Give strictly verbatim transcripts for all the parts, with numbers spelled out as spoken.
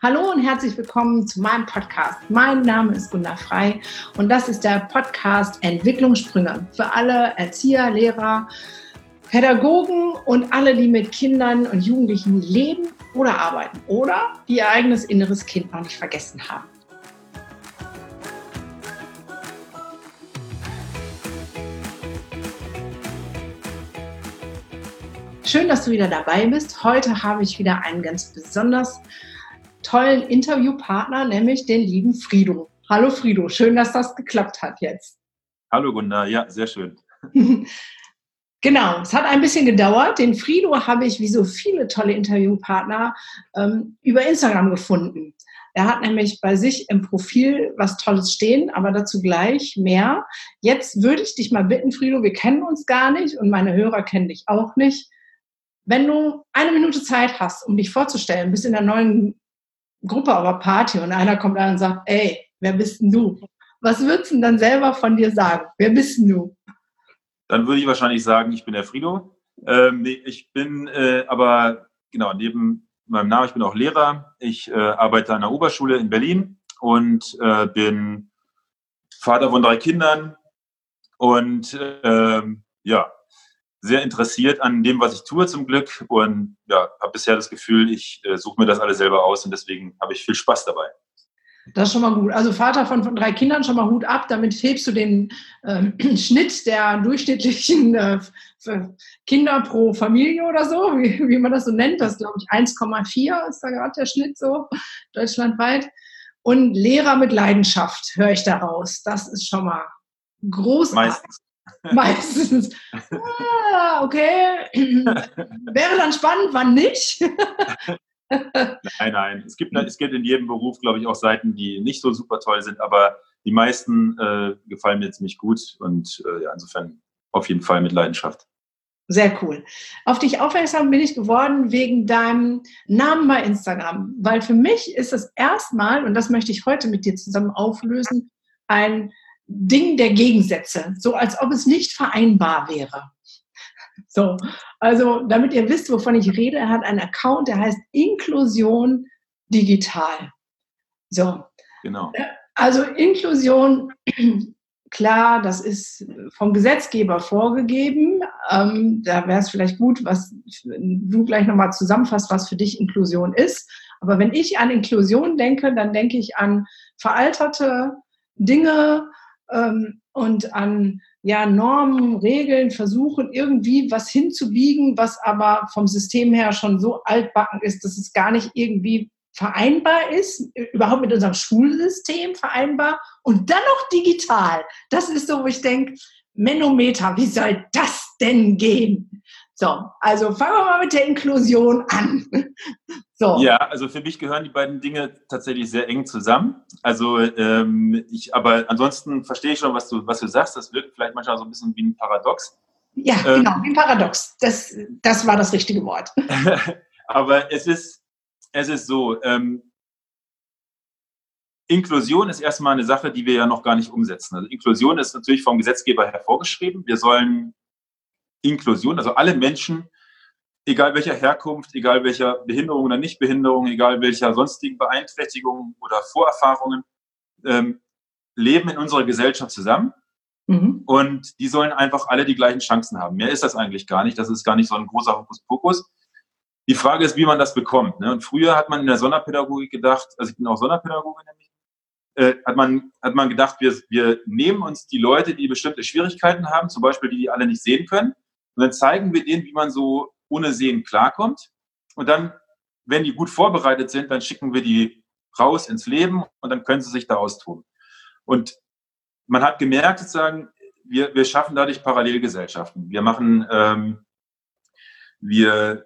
Hallo und herzlich willkommen zu meinem Podcast. Mein Name ist Gunda Frei und das ist der Podcast Entwicklungssprünge für alle Erzieher, Lehrer, Pädagogen und alle, die mit Kindern und Jugendlichen leben oder arbeiten oder die ihr eigenes inneres Kind noch nicht vergessen haben. Schön, dass du wieder dabei bist. Heute habe ich wieder einen ganz besonders tollen Interviewpartner, nämlich den lieben Frido. Hallo Frido, schön, dass das geklappt hat jetzt. Hallo Gunda, ja, sehr schön. Genau, es hat ein bisschen gedauert. Den Frido habe ich, wie so viele tolle Interviewpartner, ähm, über Instagram gefunden. Er hat nämlich bei sich im Profil was Tolles stehen, aber dazu gleich mehr. Jetzt würde ich dich mal bitten, Frido, wir kennen uns gar nicht und meine Hörer kennen dich auch nicht. Wenn du eine Minute Zeit hast, um dich vorzustellen, bist in der neuen Gruppe oder Party und einer kommt an und sagt, ey, wer bist denn du? Was würdest du denn dann selber von dir sagen? Wer bist denn du? Dann würde ich wahrscheinlich sagen, ich bin der Frido. Ähm, nee, ich bin äh, aber, genau, neben meinem Namen, ich bin auch Lehrer. Ich äh, arbeite an der Oberschule in Berlin und äh, bin Vater von drei Kindern und äh, ja, sehr interessiert an dem, was ich tue zum Glück und ja, habe bisher das Gefühl, ich äh, suche mir das alles selber aus und deswegen habe ich viel Spaß dabei. Das ist schon mal gut. Also Vater von, von drei Kindern, schon mal Hut ab. Damit hebst du den ähm, Schnitt der durchschnittlichen äh, Kinder pro Familie oder so, wie, wie man das so nennt. Das ist, glaube ich, eins Komma vier ist da gerade der Schnitt so, deutschlandweit. Und Lehrer mit Leidenschaft, höre ich daraus. Das ist schon mal großartig. Meistens. Meistens. Ah, okay. Wäre dann spannend, wann nicht? Nein, nein. Es gibt, es gibt in jedem Beruf, glaube ich, auch Seiten, die nicht so super toll sind, aber die meisten äh, gefallen mir ziemlich gut und äh, ja, insofern auf jeden Fall mit Leidenschaft. Sehr cool. Auf dich aufmerksam bin ich geworden wegen deinem Namen bei Instagram, weil für mich ist es erstmal, und das möchte ich heute mit dir zusammen auflösen, ein Ding der Gegensätze, so als ob es nicht vereinbar wäre. So, also damit ihr wisst, wovon ich rede, er hat einen Account, der heißt Inklusion Digital. So, genau. Also Inklusion, klar, das ist vom Gesetzgeber vorgegeben. Ähm, da wäre es vielleicht gut, was du gleich nochmal zusammenfasst, was für dich Inklusion ist. Aber wenn ich an Inklusion denke, dann denke ich an veralterte Dinge ähm, und an ja, Normen, Regeln, versuchen irgendwie was hinzubiegen, was aber vom System her schon so altbacken ist, dass es gar nicht irgendwie vereinbar ist, überhaupt mit unserem Schulsystem vereinbar und dann noch digital. Das ist so, wo ich denke, Manometer, wie soll das denn gehen? So, also fangen wir mal mit der Inklusion an. So. Ja, also für mich gehören die beiden Dinge tatsächlich sehr eng zusammen. Also ähm, ich, aber ansonsten verstehe ich schon, was du, was du sagst. Das wirkt vielleicht manchmal so ein bisschen wie ein Paradox. Ja, ähm, genau, wie ein Paradox. Das, das war das richtige Wort. Aber es ist, es ist so, ähm, Inklusion ist erstmal eine Sache, die wir ja noch gar nicht umsetzen. Also Inklusion ist natürlich vom Gesetzgeber hervorgeschrieben. Wir sollen Inklusion, also alle Menschen, egal welcher Herkunft, egal welcher Behinderung oder Nichtbehinderung, egal welcher sonstigen Beeinträchtigungen oder Vorerfahrungen, ähm, leben in unserer Gesellschaft zusammen. Mhm. Und die sollen einfach alle die gleichen Chancen haben. Mehr ist das eigentlich gar nicht. Das ist gar nicht so ein großer Hokuspokus. Die Frage ist, wie man das bekommt. Ne? Und früher hat man in der Sonderpädagogik gedacht, also ich bin auch Sonderpädagoge nämlich, äh, hat man, hat man gedacht, wir, wir nehmen uns die Leute, die bestimmte Schwierigkeiten haben, zum Beispiel die, die alle nicht sehen können, und dann zeigen wir denen, wie man so ohne Sehen klarkommt. Und dann, wenn die gut vorbereitet sind, dann schicken wir die raus ins Leben und dann können sie sich da austoben. Und man hat gemerkt, sozusagen, wir, wir schaffen dadurch Parallelgesellschaften. Wir machen, ähm, wir,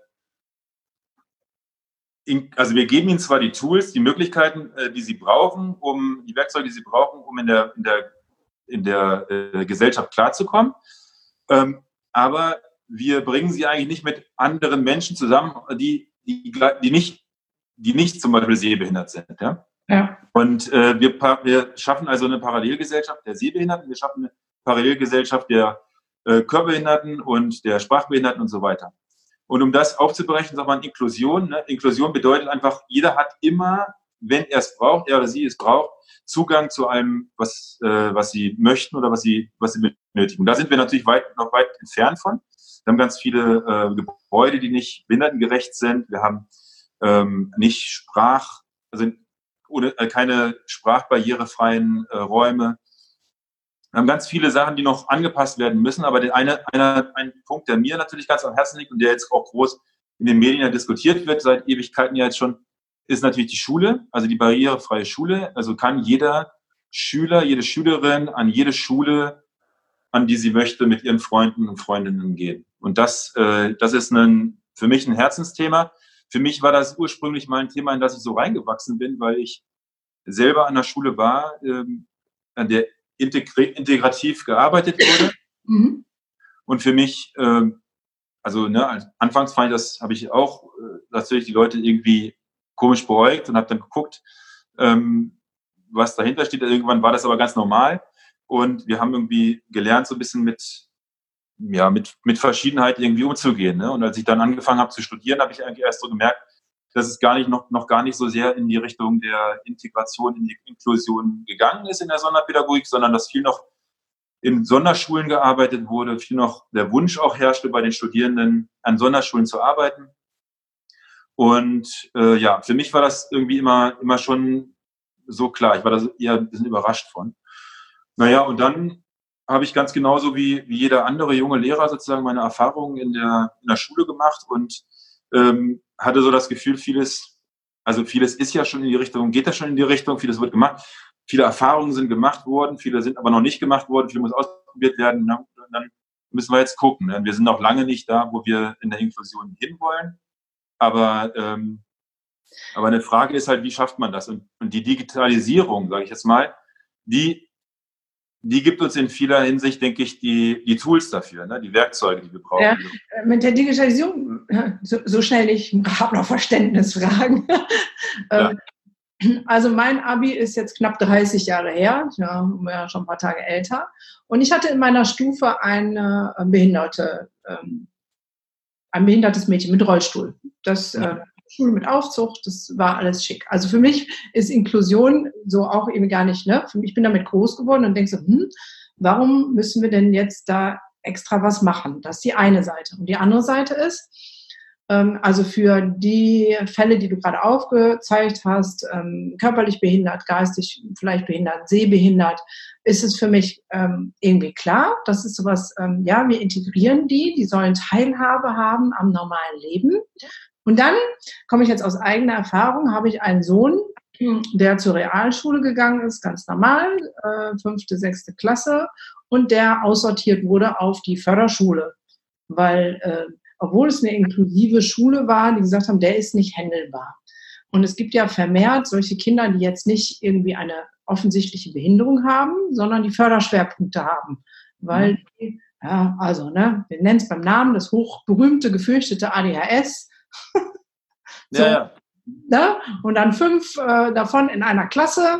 in, also wir geben ihnen zwar die Tools, die Möglichkeiten, äh, die sie brauchen, um die Werkzeuge, die sie brauchen, um in der, in der, in der äh, Gesellschaft klarzukommen, ähm, aber wir bringen sie eigentlich nicht mit anderen Menschen zusammen, die, die, die, nicht, die nicht zum Beispiel sehbehindert sind. Ja? Ja. Und äh, wir, wir schaffen also eine Parallelgesellschaft der Sehbehinderten, wir schaffen eine Parallelgesellschaft der äh, Körperbehinderten und der Sprachbehinderten und so weiter. Und um das aufzubrechen, sagt man Inklusion. Ne? Inklusion bedeutet einfach, jeder hat immer wenn er es braucht, er oder sie es braucht, Zugang zu allem, was, äh, was sie möchten oder was sie, was sie benötigen. Da sind wir natürlich weit, noch weit entfernt von. Wir haben ganz viele äh, Gebäude, die nicht behindertengerecht sind. Wir haben ähm, nicht Sprach, also oder, äh, keine sprachbarrierefreien äh, Räume. Wir haben ganz viele Sachen, die noch angepasst werden müssen. Aber der eine, einer, ein Punkt, der mir natürlich ganz am Herzen liegt und der jetzt auch groß in den Medien ja diskutiert wird, seit Ewigkeiten ja jetzt schon, ist natürlich die Schule, also die barrierefreie Schule. Also kann jeder Schüler, jede Schülerin an jede Schule, an die sie möchte, mit ihren Freunden und Freundinnen gehen. Und das, äh, das ist ein, für mich ein Herzensthema. Für mich war das ursprünglich mal ein Thema, in das ich so reingewachsen bin, weil ich selber an der Schule war, ähm, an der integri- integrativ gearbeitet wurde. Mhm. Und für mich, ähm, also ne, anfangs fand ich das, habe ich auch äh, natürlich die Leute irgendwie komisch beäugt und habe dann geguckt, ähm, was dahinter steht. Irgendwann war das aber ganz normal und wir haben irgendwie gelernt, so ein bisschen mit, ja, mit, mit Verschiedenheit irgendwie umzugehen. Ne? Und als ich dann angefangen habe zu studieren, habe ich eigentlich erst so gemerkt, dass es gar nicht noch, noch gar nicht so sehr in die Richtung der Integration, in die Inklusion gegangen ist in der Sonderpädagogik, sondern dass viel noch in Sonderschulen gearbeitet wurde, viel noch der Wunsch auch herrschte bei den Studierenden, an Sonderschulen zu arbeiten. Und äh, ja, für mich war das irgendwie immer, immer schon so klar. Ich war da eher ein bisschen überrascht von. Naja, und dann habe ich ganz genauso wie, wie jeder andere junge Lehrer sozusagen meine Erfahrungen in der, in der Schule gemacht und ähm, hatte so das Gefühl, vieles, also vieles ist ja schon in die Richtung, geht das schon in die Richtung, vieles wird gemacht. Viele Erfahrungen sind gemacht worden, viele sind aber noch nicht gemacht worden, viel muss ausprobiert werden. Und dann müssen wir jetzt gucken. Wir sind noch lange nicht da, wo wir in der Inklusion hinwollen. Aber, ähm, aber eine Frage ist halt, wie schafft man das? Und, und die Digitalisierung, sage ich jetzt mal, die, die gibt uns in vieler Hinsicht, denke ich, die, die Tools dafür, ne? Die Werkzeuge, die wir brauchen. Ja, mit der Digitalisierung, so, so schnell nicht, ich habe noch Verständnisfragen. Ja. Also mein Abi ist jetzt knapp dreißig Jahre her, ja, ja, schon ein paar Tage älter. Und ich hatte in meiner Stufe eine behinderte, ähm, ein behindertes Mädchen mit Rollstuhl. Das äh, Schule mit Aufzug, das war alles schick. Also für mich ist Inklusion so auch eben gar nicht, ne? Ich bin damit groß geworden und denke so, hm, warum müssen wir denn jetzt da extra was machen? Das ist die eine Seite. Und die andere Seite ist, ähm, also für die Fälle, die du gerade aufgezeigt hast, ähm, körperlich behindert, geistig vielleicht behindert, sehbehindert, ist es für mich ähm, irgendwie klar, das ist sowas, ähm, ja, wir integrieren die, die sollen Teilhabe haben am normalen Leben. Und dann komme ich jetzt aus eigener Erfahrung, habe ich einen Sohn, der zur Realschule gegangen ist, ganz normal, äh, fünfte, sechste Klasse, und der aussortiert wurde auf die Förderschule, weil, äh, obwohl es eine inklusive Schule war, die gesagt haben, der ist nicht händelbar. Und es gibt ja vermehrt solche Kinder, die jetzt nicht irgendwie eine offensichtliche Behinderung haben, sondern die Förderschwerpunkte haben, weil die, ja, also, ne, wir nennen es beim Namen, das hochberühmte, gefürchtete A D H S. So, ja, ja. Ne? Und dann fünf äh, davon in einer Klasse.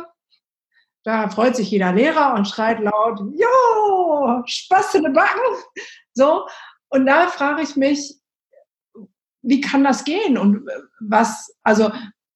Da freut sich jeder Lehrer und schreit laut, jo, Spaß in den Backen. So, und da frage ich mich, wie kann das gehen? Und was, also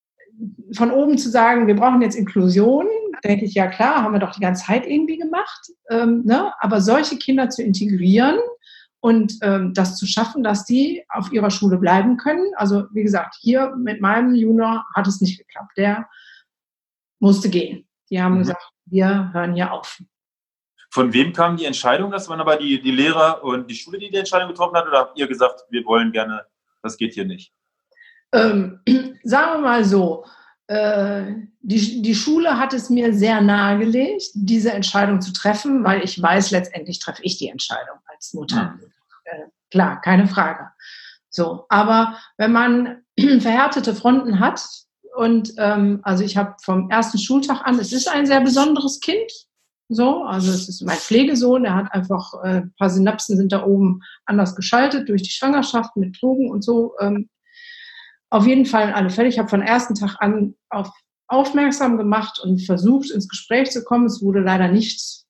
von oben zu sagen, wir brauchen jetzt Inklusion, denke ich, ja klar, haben wir doch die ganze Zeit irgendwie gemacht. Ähm, ne? Aber solche Kinder zu integrieren und ähm, das zu schaffen, dass die auf ihrer Schule bleiben können. Also wie gesagt, hier mit meinem Junior hat es nicht geklappt. Der musste gehen. Die haben mhm. gesagt, wir hören hier auf. Von wem kam die Entscheidung? Das waren aber die, die Lehrer und die Schule, die die Entscheidung getroffen hat? Oder habt ihr gesagt, wir wollen gerne, das geht hier nicht? Ähm, sagen wir mal so, äh, die, die Schule hat es mir sehr nahegelegt, diese Entscheidung zu treffen, weil ich weiß, letztendlich treffe ich die Entscheidung als Mutter. Mhm. Äh, klar, keine Frage. So, aber wenn man verhärtete Fronten hat und ähm, also ich habe vom ersten Schultag an, es ist ein sehr besonderes Kind, so, also es ist mein Pflegesohn, der hat einfach äh, ein paar Synapsen sind da oben anders geschaltet durch die Schwangerschaft mit Drogen und so. Ähm, auf jeden Fall in alle Fälle. Ich habe von ersten Tag an auf aufmerksam gemacht und versucht, ins Gespräch zu kommen. Es wurde leider nicht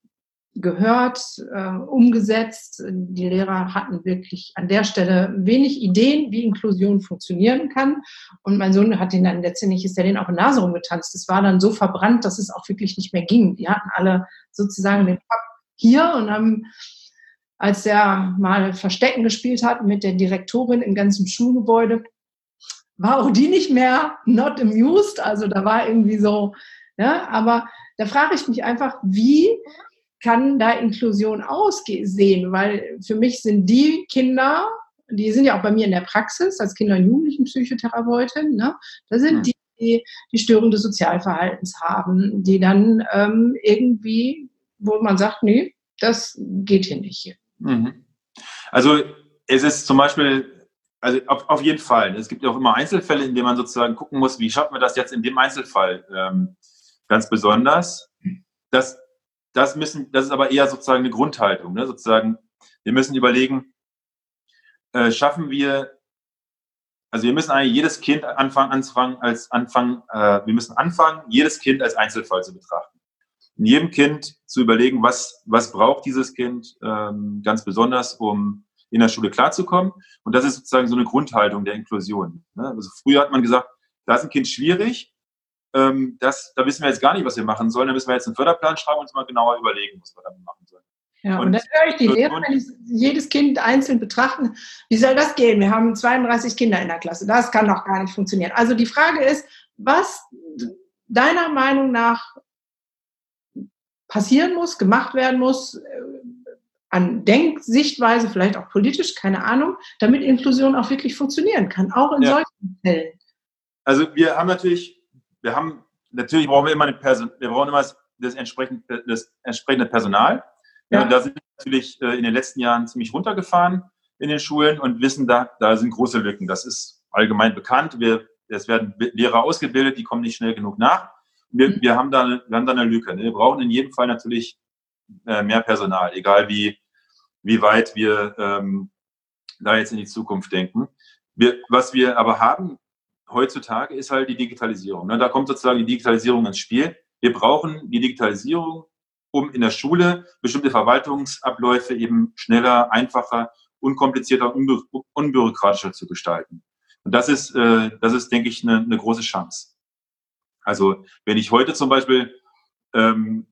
gehört, äh, umgesetzt. Die Lehrer hatten wirklich an der Stelle wenig Ideen, wie Inklusion funktionieren kann. Und mein Sohn hat den dann letztendlich, ist der den auch in Nase rumgetanzt. Es war dann so verbrannt, dass es auch wirklich nicht mehr ging. Die hatten alle sozusagen den Kopf hier und haben, als der mal Verstecken gespielt hat mit der Direktorin im ganzen Schulgebäude, war auch die nicht mehr not amused. Also da war irgendwie so, ja, aber da frage ich mich einfach, wie kann da Inklusion aussehen? Weil für mich sind die Kinder, die sind ja auch bei mir in der Praxis als Kinder- und Jugendlichenpsychotherapeutin, ne? Da sind die, die die Störung des Sozialverhaltens haben, die dann ähm, irgendwie, wo man sagt, nee, das geht hier nicht. Mhm. Also es ist zum Beispiel, also auf, auf jeden Fall, es gibt ja auch immer Einzelfälle, in denen man sozusagen gucken muss, wie schaffen wir das jetzt in dem Einzelfall ähm, ganz besonders. Das Das müssen, das ist aber eher sozusagen eine Grundhaltung, ne? Sozusagen, wir müssen überlegen, äh, schaffen wir, also wir müssen eigentlich jedes Kind anfangen, anfangen als anfangen, äh, wir müssen anfangen, jedes Kind als Einzelfall zu betrachten. In jedem Kind zu überlegen, was, was braucht dieses Kind ähm, ganz besonders, um in der Schule klarzukommen. Und das ist sozusagen so eine Grundhaltung der Inklusion, ne? Also früher hat man gesagt, da ist ein Kind schwierig, Ähm, das, da wissen wir jetzt gar nicht, was wir machen sollen. Da müssen wir jetzt einen Förderplan schreiben und uns mal genauer überlegen, was wir damit machen sollen. Ja, und, und dann höre ich die Lehrer, wenn ich jedes Kind einzeln betrachten, wie soll das gehen? Wir haben zweiunddreißig Kinder in der Klasse. Das kann doch gar nicht funktionieren. Also die Frage ist, was deiner Meinung nach passieren muss, gemacht werden muss, äh, an Denksichtweise, vielleicht auch politisch, keine Ahnung, damit Inklusion auch wirklich funktionieren kann, auch in ja. solchen Fällen. Also wir haben natürlich Wir haben, natürlich brauchen wir immer, eine Person, wir brauchen immer das, das, entsprechende, das entsprechende Personal. Ja. Ja, und da sind wir natürlich äh, in den letzten Jahren ziemlich runtergefahren in den Schulen und wissen, da, da sind große Lücken. Das ist allgemein bekannt. Wir, es werden Lehrer ausgebildet, die kommen nicht schnell genug nach. Wir, mhm. wir, haben, da, wir haben da eine Lücke. Wir brauchen in jedem Fall natürlich äh, mehr Personal, egal wie, wie weit wir ähm, da jetzt in die Zukunft denken. Wir, was wir aber haben, heutzutage ist halt die Digitalisierung. Da kommt sozusagen die Digitalisierung ins Spiel. Wir brauchen die Digitalisierung, um in der Schule bestimmte Verwaltungsabläufe eben schneller, einfacher, unkomplizierter, unbü unbürokratischer zu gestalten. Und das ist, äh, das ist, denke ich, eine, eine große Chance. Also wenn ich heute zum Beispiel ähm,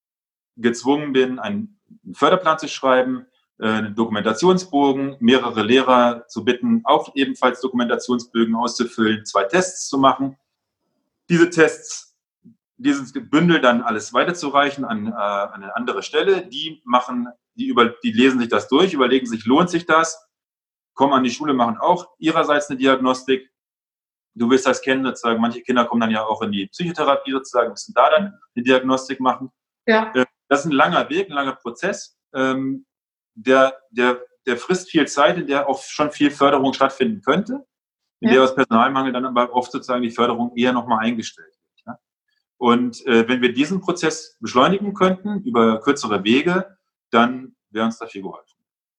gezwungen bin, einen Förderplan zu schreiben, einen Dokumentationsbogen, mehrere Lehrer zu bitten, auch ebenfalls Dokumentationsbögen auszufüllen, zwei Tests zu machen. Diese Tests, dieses Bündel dann alles weiterzureichen an, äh, an eine andere Stelle. Die machen, die, über, die lesen sich das durch, überlegen sich, lohnt sich das? Kommen an die Schule, machen auch ihrerseits eine Diagnostik. Du wirst das kennen, sozusagen, manche Kinder kommen dann ja auch in die Psychotherapie sozusagen, müssen da dann eine Diagnostik machen. Ja. Das ist ein langer Weg, ein langer Prozess. Ähm, Der, der, der frisst viel Zeit, in der auch schon viel Förderung stattfinden könnte, in ja. der aus Personalmangel dann aber oft sozusagen die Förderung eher nochmal eingestellt wird. Ja? Und äh, wenn wir diesen Prozess beschleunigen könnten über kürzere Wege, dann wäre uns da viel geholfen.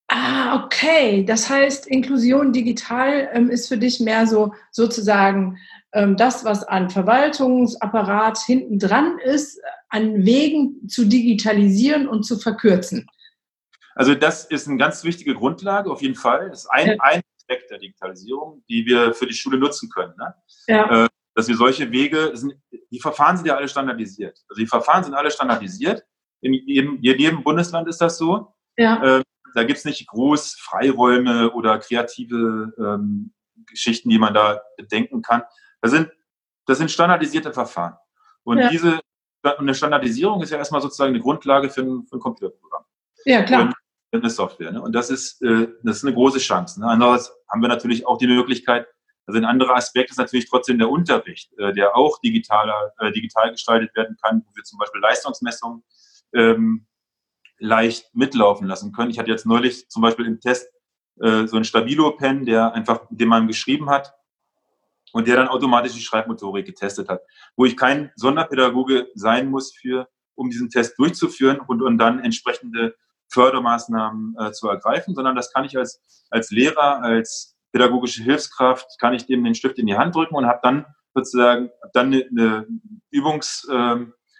Ah, okay. Das heißt, Inklusion digital ähm, ist für dich mehr so sozusagen ähm, das, was an Verwaltungsapparat hinten dran ist, an Wegen zu digitalisieren und zu verkürzen. Also das ist eine ganz wichtige Grundlage, auf jeden Fall. Das ist ein, ja. ein Aspekt der Digitalisierung, die wir für die Schule nutzen können. Ne? Ja. Äh, dass wir solche Wege, sind, die Verfahren sind ja alle standardisiert. Also die Verfahren sind alle standardisiert. In jedem, in jedem Bundesland ist das so. Ja. Äh, da gibt es nicht groß Freiräume oder kreative ähm, Geschichten, die man da bedenken kann. Das sind, das sind standardisierte Verfahren. Und ja. diese eine Standardisierung ist ja erstmal sozusagen eine Grundlage für ein, für ein Computerprogramm. Ja, klar. Und eine Software. Ne? Und das ist, äh, das ist eine große Chance. Ne? Andererseits haben wir natürlich auch die Möglichkeit, also ein anderer Aspekt ist natürlich trotzdem der Unterricht, äh, der auch digitaler, äh, digital gestaltet werden kann, wo wir zum Beispiel Leistungsmessungen ähm, leicht mitlaufen lassen können. Ich hatte jetzt neulich zum Beispiel im Test äh, so einen Stabilo-Pen, der einfach, den man geschrieben hat und der dann automatisch die Schreibmotorik getestet hat, wo ich kein Sonderpädagoge sein muss, für, um diesen Test durchzuführen und, und dann entsprechende Fördermaßnahmen äh, zu ergreifen, sondern das kann ich als, als Lehrer, als pädagogische Hilfskraft, kann ich dem den Stift in die Hand drücken und habe dann sozusagen hab dann eine, eine Übungs, ähm,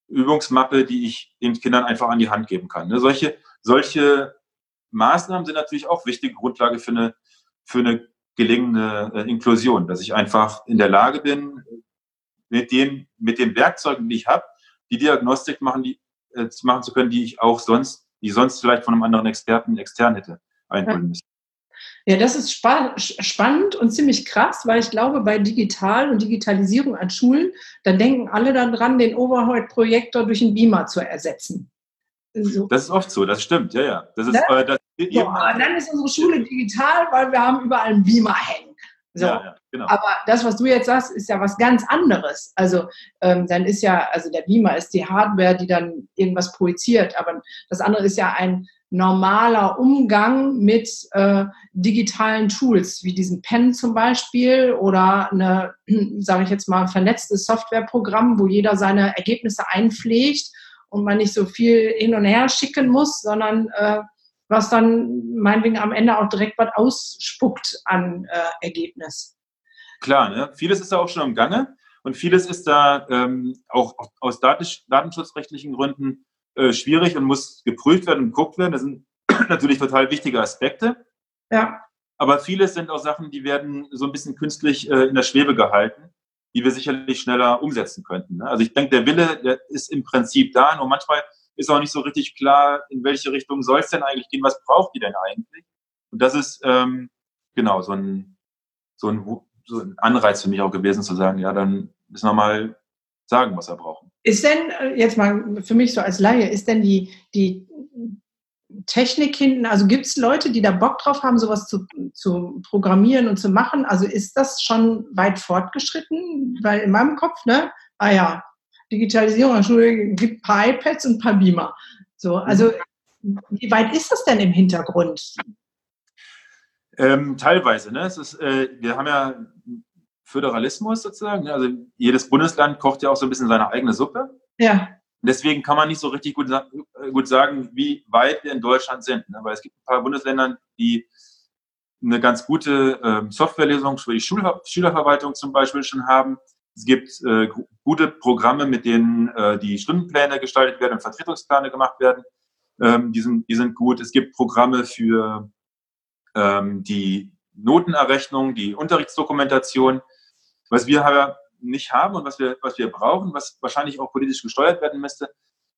Übungsmappe, die ich den Kindern einfach an die Hand geben kann. Ne? Solche, solche Maßnahmen sind natürlich auch wichtige Grundlage für eine, für eine gelingende äh, Inklusion, dass ich einfach in der Lage bin, mit den, mit den Werkzeugen, die ich habe, die Diagnostik machen, die, äh, machen zu können, die ich auch sonst, die sonst vielleicht von einem anderen Experten extern hätte einholen müssen. Ja, das ist spa- spannend und ziemlich krass, weil ich glaube, bei Digital und Digitalisierung an Schulen, da denken alle daran, den Overhead-Projektor durch einen Beamer zu ersetzen. So. Das ist oft so, das stimmt, ja, ja. Das ist, Ne? äh, das So, aber dann ist unsere Schule digital, weil wir haben überall einen Beamer hängen. So. Ja, ja, genau. Aber das, was du jetzt sagst, ist ja was ganz anderes. Also ähm, dann ist ja, also der Beamer ist die Hardware, die dann irgendwas projiziert, aber das andere ist ja ein normaler Umgang mit äh, digitalen Tools, wie diesen Pen zum Beispiel oder eine, sage ich jetzt mal, vernetztes Softwareprogramm, wo jeder seine Ergebnisse einpflegt und man nicht so viel hin und her schicken muss, sondern äh, was dann meinetwegen am Ende auch direkt was ausspuckt an äh, Ergebnis. Klar, ne? Vieles ist da auch schon im Gange und vieles ist da ähm, auch aus datenschutzrechtlichen Gründen äh, schwierig und muss geprüft werden und geguckt werden. Das sind natürlich total wichtige Aspekte. Ja. Aber vieles sind auch Sachen, die werden so ein bisschen künstlich äh, in der Schwebe gehalten, die wir sicherlich schneller umsetzen könnten. Ne? Also ich denke, der Wille, der ist im Prinzip da, nur manchmal ist auch nicht so richtig klar, in welche Richtung soll es denn eigentlich gehen, was braucht die denn eigentlich? Und das ist ähm, genau so ein, so, ein, so ein Anreiz für mich auch gewesen, zu sagen, ja, dann müssen wir mal sagen, was wir brauchen. Ist denn, jetzt mal für mich so als Laie, ist denn die, die Technik hinten, also gibt es Leute, die da Bock drauf haben, sowas zu, zu programmieren und zu machen? Also ist das schon weit fortgeschritten? Weil in meinem Kopf, ne, ah ja, Digitalisierung an der Schule gibt ein paar iPads und ein paar Beamer. So, also wie weit ist das denn im Hintergrund? Ähm, teilweise, ne? Es ist, äh, wir haben ja Föderalismus sozusagen, ne? Also jedes Bundesland kocht ja auch so ein bisschen seine eigene Suppe. Ja. Deswegen kann man nicht so richtig gut, gut sagen, wie weit wir in Deutschland sind, ne? Weil es gibt ein paar Bundesländer, die eine ganz gute ähm, Softwarelösung für die Schul- Schülerverwaltung zum Beispiel schon haben. Es gibt äh, gute Programme, mit denen äh, die Stundenpläne gestaltet werden und Vertretungspläne gemacht werden. Ähm, die, sind, die sind gut. Es gibt Programme für ähm, die Notenerrechnung, die Unterrichtsdokumentation. Was wir aber nicht haben und was wir, was wir brauchen, was wahrscheinlich auch politisch gesteuert werden müsste,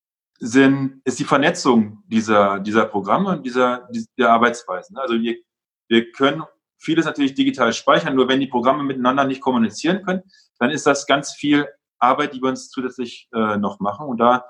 sind, ist die Vernetzung dieser, dieser Programme und dieser, dieser Arbeitsweisen. Also wir, wir können vieles natürlich digital speichern, nur wenn die Programme miteinander nicht kommunizieren können, dann ist das ganz viel Arbeit, die wir uns zusätzlich äh, noch machen. Und da,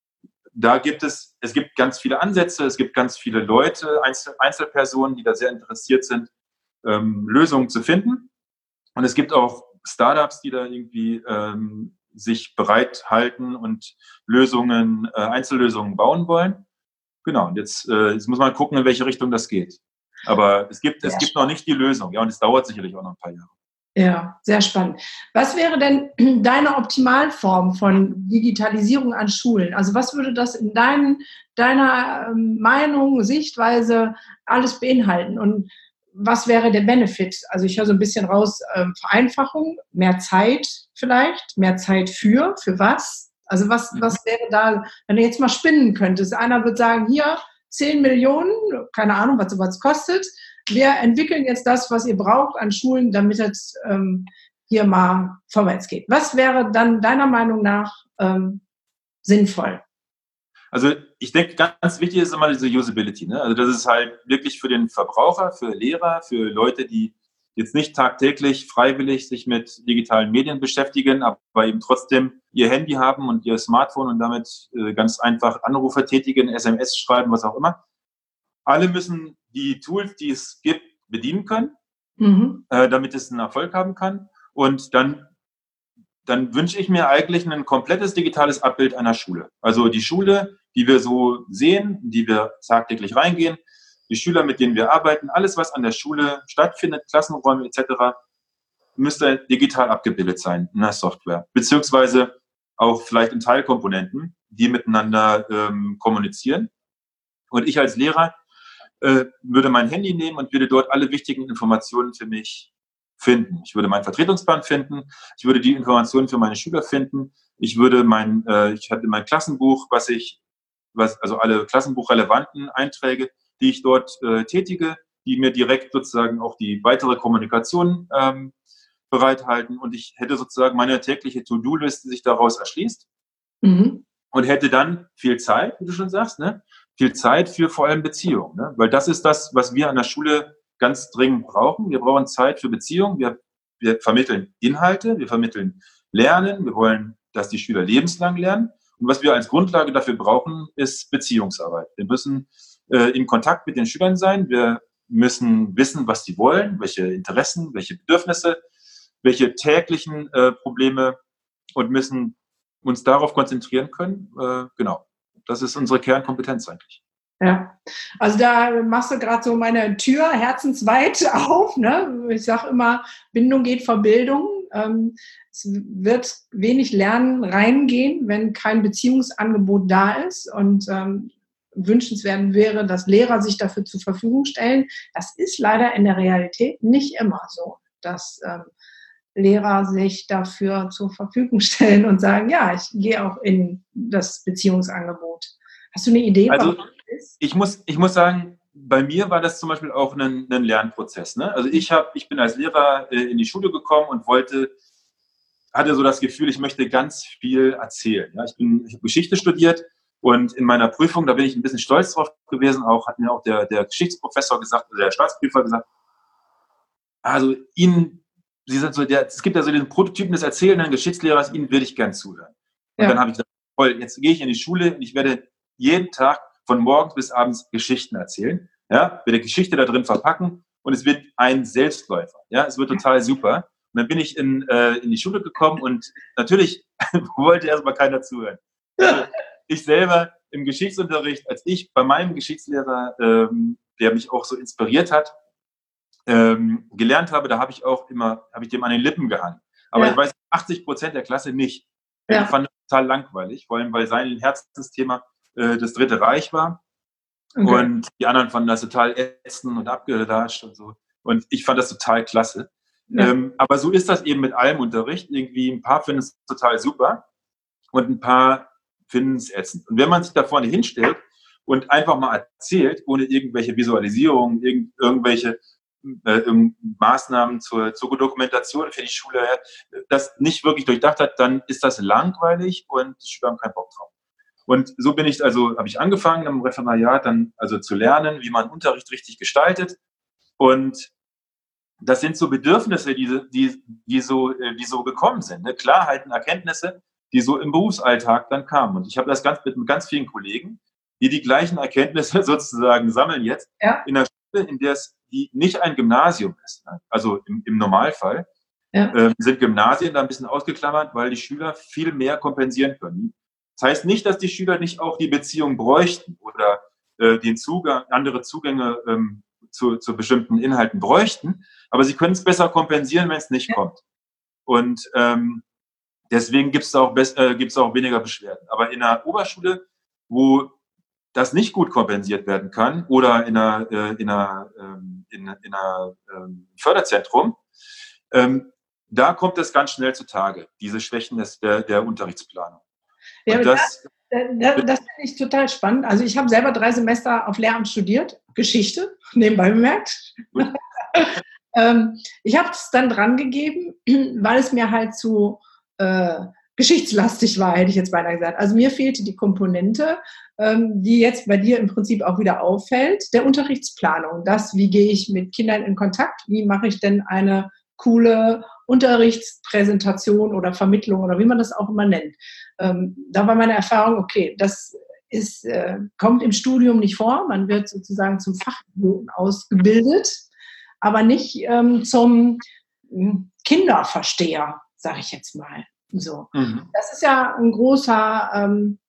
da gibt es, es gibt ganz viele Ansätze, es gibt ganz viele Leute, Einzel, Einzelpersonen, die da sehr interessiert sind, ähm, Lösungen zu finden. Und es gibt auch Startups, die da irgendwie ähm, sich bereithalten und Lösungen, äh, Einzellösungen bauen wollen. Genau, und jetzt, äh, jetzt muss man gucken, in welche Richtung das geht. Aber es gibt, es gibt noch nicht die Lösung, ja, und es dauert sicherlich auch noch ein paar Jahre. Ja, sehr spannend. Was wäre denn deine Optimalform von Digitalisierung an Schulen? Also was würde das in dein, deiner Meinung, Sichtweise alles beinhalten? Und was wäre der Benefit? Also ich höre so ein bisschen raus, ähm, Vereinfachung, mehr Zeit vielleicht, mehr Zeit für, für was? Also was, mhm. was wäre da, wenn du jetzt mal spinnen könntest? Einer würde sagen, hier zehn Millionen, keine Ahnung, was sowas kostet. Wir entwickeln jetzt das, was ihr braucht an Schulen, damit es ähm, hier mal vorwärts geht. Was wäre dann deiner Meinung nach ähm, sinnvoll? Also ich denke, ganz wichtig ist immer diese Usability. Ne? Also das ist halt wirklich für den Verbraucher, für Lehrer, für Leute, die jetzt nicht tagtäglich freiwillig sich mit digitalen Medien beschäftigen, aber eben trotzdem ihr Handy haben und ihr Smartphone und damit äh, ganz einfach Anrufe tätigen, S M S schreiben, was auch immer. Alle müssen die Tools, die es gibt, bedienen können, mhm. äh, damit es einen Erfolg haben kann. Und dann dann wünsche ich mir eigentlich ein komplettes digitales Abbild einer Schule. Also die Schule, die wir so sehen, die wir tagtäglich reingehen, die Schüler, mit denen wir arbeiten, alles, was an der Schule stattfindet, Klassenräume et cetera, müsste digital abgebildet sein in der Software. Beziehungsweise auch vielleicht in Teilkomponenten, die miteinander ähm, kommunizieren. Und ich als Lehrer äh, würde mein Handy nehmen und würde dort alle wichtigen Informationen für mich finden. Ich würde meinen Vertretungsplan finden. Ich würde die Informationen für meine Schüler finden. Ich würde mein, äh, ich hatte mein Klassenbuch, was ich, was, also alle klassenbuchrelevanten Einträge, die ich dort äh, tätige, die mir direkt sozusagen auch die weitere Kommunikation ähm, bereithalten. Und ich hätte sozusagen meine tägliche To-Do-Liste, die sich daraus erschließt. Mhm. Und hätte dann viel Zeit, wie du schon sagst, ne? Viel Zeit für vor allem Beziehungen. Ne? Weil das ist das, was wir an der Schule ganz dringend brauchen. Wir brauchen Zeit für Beziehungen. Wir, wir vermitteln Inhalte, wir vermitteln Lernen. Wir wollen, dass die Schüler lebenslang lernen. Und was wir als Grundlage dafür brauchen, ist Beziehungsarbeit. Wir müssen äh, in Kontakt mit den Schülern sein. Wir müssen wissen, was sie wollen, welche Interessen, welche Bedürfnisse, welche täglichen äh, Probleme und müssen uns darauf konzentrieren können. Äh, genau. Das ist unsere Kernkompetenz eigentlich. Ja, also da machst du gerade so meine Tür herzensweit auf. Ne? Ich sage immer, Bindung geht vor Bildung. Ähm, es wird wenig Lernen reingehen, wenn kein Beziehungsangebot da ist. Und ähm, wünschenswert wäre, dass Lehrer sich dafür zur Verfügung stellen. Das ist leider in der Realität nicht immer so, dass ähm, Lehrer sich dafür zur Verfügung stellen und sagen, ja, ich gehe auch in das Beziehungsangebot. Hast du eine Idee, also, warum das ist? Ich muss, ich muss sagen, bei mir war das zum Beispiel auch ein, ein Lernprozess. Ne? Also ich, hab, ich bin als Lehrer äh, in die Schule gekommen und wollte, hatte so das Gefühl, ich möchte ganz viel erzählen. Ja? Ich bin, ich habe Geschichte studiert und in meiner Prüfung, da bin ich ein bisschen stolz drauf gewesen, auch hat mir auch der, der Geschichtsprofessor gesagt, der Staatsprüfer gesagt, also Ihnen, Sie sind so der, es gibt ja so den Prototypen des erzählenden Geschichtslehrers, Ihnen würde ich gern zuhören. Und ja. Dann habe ich gesagt, toll, jetzt gehe ich in die Schule und ich werde jeden Tag von morgens bis abends Geschichten erzählen, ja, werde Geschichte da drin verpacken und es wird ein Selbstläufer, ja, es wird total super. Und dann bin ich in, äh, in die Schule gekommen und natürlich wollte erstmal keiner zuhören. Also ich selber im Geschichtsunterricht, als ich bei meinem Geschichtslehrer, ähm, der mich auch so inspiriert hat, ähm, gelernt habe, da habe ich auch immer, habe ich dem an den Lippen gehangen. Aber ja. Ich weiß, achtzig Prozent der Klasse nicht. Ja. Ich fand das total langweilig, vor allem weil sein Herzensthema äh, das Dritte Reich war. Okay. Und die anderen fanden das total ätzend und abgedatscht und so. Und ich fand das total klasse. Ja. Ähm, aber so ist das eben mit allem Unterricht. Irgendwie ein paar finden es total super und ein paar finden es ätzend. Und wenn man sich da vorne hinstellt und einfach mal erzählt, ohne irgendwelche Visualisierungen, irgend, irgendwelche äh, Maßnahmen zur, zur Dokumentation für die Schule, das nicht wirklich durchdacht hat, dann ist das langweilig und die Schüler haben keinen Bock drauf. Und so bin ich, also habe ich angefangen im Referendariat dann also zu lernen, wie man Unterricht richtig gestaltet. Und das sind so Bedürfnisse, die, die, die, so, die so gekommen sind. Ne? Klarheiten, Erkenntnisse, die so im Berufsalltag dann kamen. Und ich habe das ganz mit ganz vielen Kollegen, die die gleichen Erkenntnisse sozusagen sammeln jetzt ja. in der Schule, in der es die nicht ein Gymnasium ist. Ne? Also im, im Normalfall ja. ähm, sind Gymnasien da ein bisschen ausgeklammert, weil die Schüler viel mehr kompensieren können. Das heißt nicht, dass die Schüler nicht auch die Beziehung bräuchten oder äh, den Zugang, andere Zugänge ähm, zu, zu bestimmten Inhalten bräuchten, aber sie können es besser kompensieren, wenn es nicht ja. kommt. Und ähm, deswegen gibt es auch, äh, gibt's auch weniger Beschwerden. Aber in einer Oberschule, wo das nicht gut kompensiert werden kann oder in einer, äh, in einer, ähm, in, in einer ähm, Förderzentrum, ähm, da kommt es ganz schnell zutage, diese Schwächen des, der, der Unterrichtsplanung. Ja, das, das, das finde ich total spannend. Also ich habe selber drei Semester auf Lehramt studiert, Geschichte, nebenbei bemerkt. ähm, ich habe es dann dran gegeben, weil es mir halt zu äh, geschichtslastig war, hätte ich jetzt beinahe gesagt. Also mir fehlte die Komponente, ähm, die jetzt bei dir im Prinzip auch wieder auffällt, der Unterrichtsplanung. Das, wie gehe ich mit Kindern in Kontakt, wie mache ich denn eine coole Unterrichtspräsentation oder Vermittlung oder wie man das auch immer nennt. Ähm, da war meine Erfahrung, okay, das ist, äh, kommt im Studium nicht vor. Man wird sozusagen zum Fachpiloten ausgebildet, aber nicht ähm, zum Kinderversteher, sage ich jetzt mal. So. Mhm. Das ist ja ein großer ähm,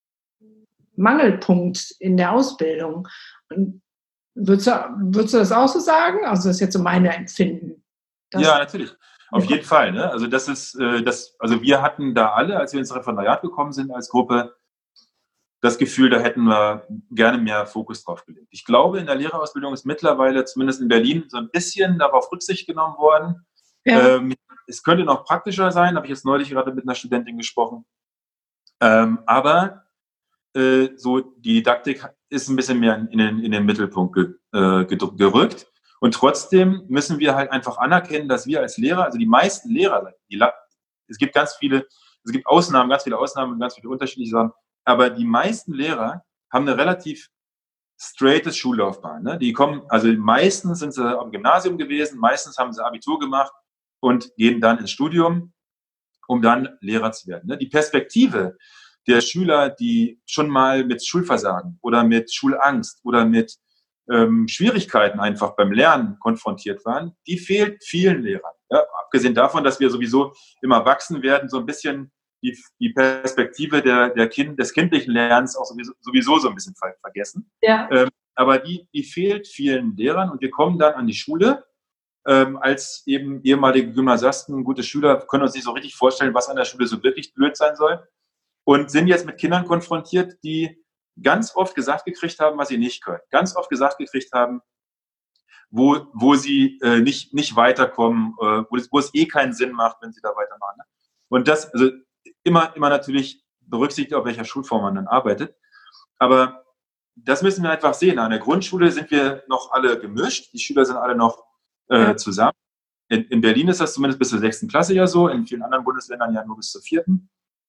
Mangelpunkt in der Ausbildung. Und würdest, du, würdest du das auch so sagen? Also das ist jetzt so meine Empfinden. Ja, natürlich. Auf jeden Fall. Ne? Also das ist, äh, das, also wir hatten da alle, als wir ins Referendariat gekommen sind als Gruppe, das Gefühl, da hätten wir gerne mehr Fokus drauf gelegt. Ich glaube, in der Lehrerausbildung ist mittlerweile, zumindest in Berlin, so ein bisschen darauf Rücksicht genommen worden. Ja. Ähm, es könnte noch praktischer sein, habe ich jetzt neulich gerade mit einer Studentin gesprochen. Ähm, aber äh, so die Didaktik ist ein bisschen mehr in den, in den Mittelpunkt ge, äh, gerückt. Und trotzdem müssen wir halt einfach anerkennen, dass wir als Lehrer, also die meisten Lehrer, die, es gibt ganz viele, es gibt Ausnahmen, ganz viele Ausnahmen und ganz viele unterschiedliche Sachen, aber die meisten Lehrer haben eine relativ straightes Schullaufbahn. Ne? Die kommen, also meistens sind sie am Gymnasium gewesen, meistens haben sie Abitur gemacht und gehen dann ins Studium, um dann Lehrer zu werden. Ne? Die Perspektive der Schüler, die schon mal mit Schulversagen oder mit Schulangst oder mit ähm, Schwierigkeiten einfach beim Lernen konfrontiert waren, die fehlt vielen Lehrern. Ja? Abgesehen davon, dass wir sowieso immer erwachsen werden, so ein bisschen die, die Perspektive der, der kind, des kindlichen Lernens auch sowieso, sowieso so ein bisschen vergessen. Ja. Ähm, aber die, die fehlt vielen Lehrern und wir kommen dann an die Schule. Ähm, als eben ehemalige Gymnasiasten, gute Schüler, können uns nicht so richtig vorstellen, was an der Schule so wirklich blöd sein soll. Und sind jetzt mit Kindern konfrontiert, die ganz oft gesagt gekriegt haben, was sie nicht können. Ganz oft gesagt gekriegt haben, wo, wo sie äh, nicht, nicht weiterkommen, äh, wo, es, wo es eh keinen Sinn macht, wenn sie da weitermachen. Und das, also immer, immer natürlich berücksichtigt, auf welcher Schulform man dann arbeitet. Aber das müssen wir einfach sehen. An der Grundschule sind wir noch alle gemischt. Die Schüler sind alle noch äh, ja. zusammen. In, in Berlin ist das zumindest bis zur sechsten Klasse ja so, in vielen anderen Bundesländern ja nur bis zur vierten.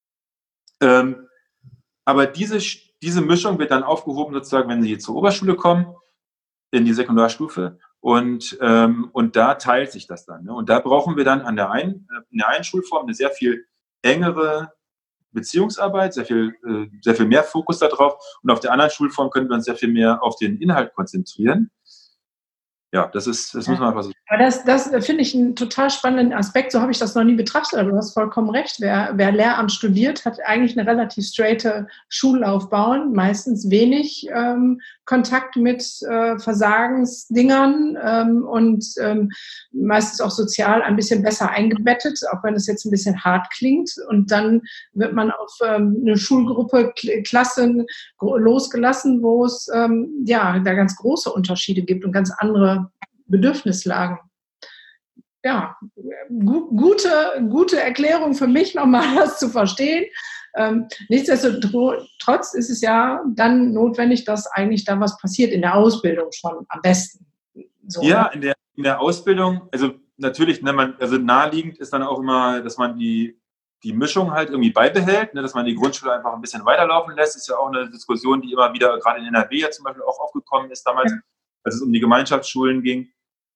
Ähm, aber diese, diese Mischung wird dann aufgehoben, sozusagen, wenn sie zur Oberschule kommen, in die Sekundarstufe. Und, ähm, und da teilt sich das dann. Ne? Und da brauchen wir dann an der einen, in der einen Schulform eine sehr viel engere Beziehungsarbeit, sehr viel, äh, sehr viel mehr Fokus darauf. Und auf der anderen Schulform können wir uns sehr viel mehr auf den Inhalt konzentrieren. Ja, das ist, das muss man einfach so. Aber das, das finde ich einen total spannenden Aspekt. So habe ich das noch nie betrachtet, aber du hast vollkommen recht. Wer, wer Lehramt studiert, hat eigentlich eine relativ straighte Schullaufbahn, meistens wenig ähm, Kontakt mit äh, Versagensdingern ähm, und ähm, meistens auch sozial ein bisschen besser eingebettet, auch wenn es jetzt ein bisschen hart klingt. Und dann wird man auf ähm, eine Schulgruppe, Klassen losgelassen, wo es ähm, ja da ganz große Unterschiede gibt und ganz andere Bedürfnislagen. Ja, gu gute, gute Erklärung für mich, nochmal das zu verstehen. Ähm, nichtsdestotrotz ist es ja dann notwendig, dass eigentlich da was passiert in der Ausbildung schon am besten. So, ja, in der, in der Ausbildung, also natürlich, ne, man, also naheliegend ist dann auch immer, dass man die, die Mischung halt irgendwie beibehält, ne, dass man die Grundschule einfach ein bisschen weiterlaufen lässt. Ist ja auch eine Diskussion, die immer wieder gerade in N R W ja zum Beispiel auch aufgekommen ist damals, ja. als es um die Gemeinschaftsschulen ging.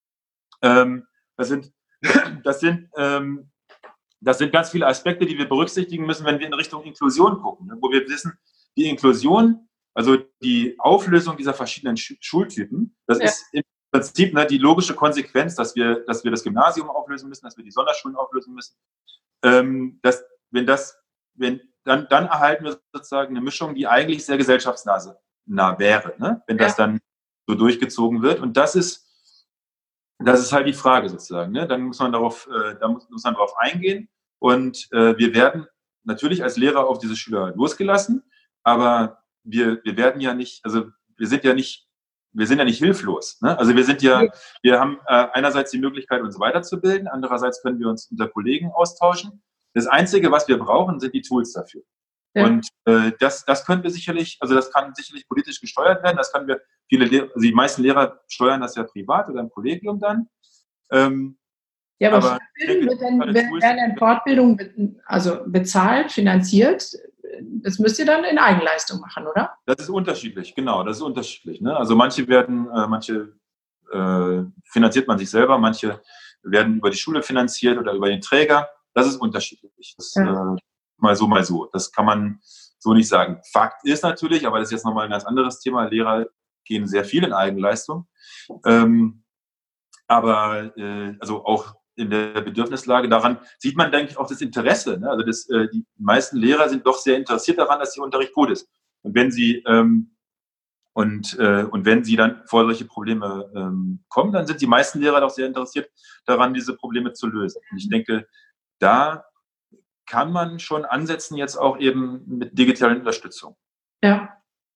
Ähm, das sind, das, sind, ähm, das sind ganz viele Aspekte, die wir berücksichtigen müssen, wenn wir in Richtung Inklusion gucken, ne? Wo wir wissen, die Inklusion, also die Auflösung dieser verschiedenen Sch Schultypen, das ja. ist im Prinzip ne, die logische Konsequenz, dass wir, dass wir das Gymnasium auflösen müssen, dass wir die Sonderschulen auflösen müssen. Ähm, dass, wenn das, wenn, dann, dann erhalten wir sozusagen eine Mischung, die eigentlich sehr gesellschaftsnah wäre, ne? Wenn das ja. dann so durchgezogen wird. Und das ist Das ist halt die Frage sozusagen. Ne? Dann muss man darauf, äh, da muss, muss man darauf eingehen. Und äh, wir werden natürlich als Lehrer auf diese Schüler losgelassen, aber wir, wir werden ja nicht, also wir sind ja nicht, wir sind ja nicht hilflos. Ne? Also wir sind ja, wir haben äh, einerseits die Möglichkeit, uns weiterzubilden, andererseits können wir uns unter Kollegen austauschen. Das Einzige, was wir brauchen, sind die Tools dafür. Ja. Und äh, das, das können wir sicherlich, also das kann sicherlich politisch gesteuert werden. Das können wir, viele Lehrer, also die meisten Lehrer steuern das ja privat oder im Kollegium dann. Ähm, ja, aber, aber denke, wird dann, werden dann Fortbildung also bezahlt, finanziert? Das müsst ihr dann in Eigenleistung machen, oder? Das ist unterschiedlich, genau, das ist unterschiedlich. Ne? Also manche werden, äh, manche äh, finanziert man sich selber, manche werden über die Schule finanziert oder über den Träger. Das ist unterschiedlich. Das, ja. äh, mal so, mal so. Das kann man so nicht sagen. Fakt ist natürlich, aber das ist jetzt nochmal ein ganz anderes Thema, Lehrer gehen sehr viel in Eigenleistung. Ähm, aber äh, also auch in der Bedürfnislage, daran sieht man, denke ich, auch das Interesse. Ne? Also das, äh, die meisten Lehrer sind doch sehr interessiert daran, dass ihr Unterricht gut ist. Und wenn sie ähm, und, äh, und wenn sie dann vor solche Probleme ähm, kommen, dann sind die meisten Lehrer doch sehr interessiert daran, diese Probleme zu lösen. Und ich denke, da kann man schon ansetzen, jetzt auch eben mit digitaler Unterstützung. Ja.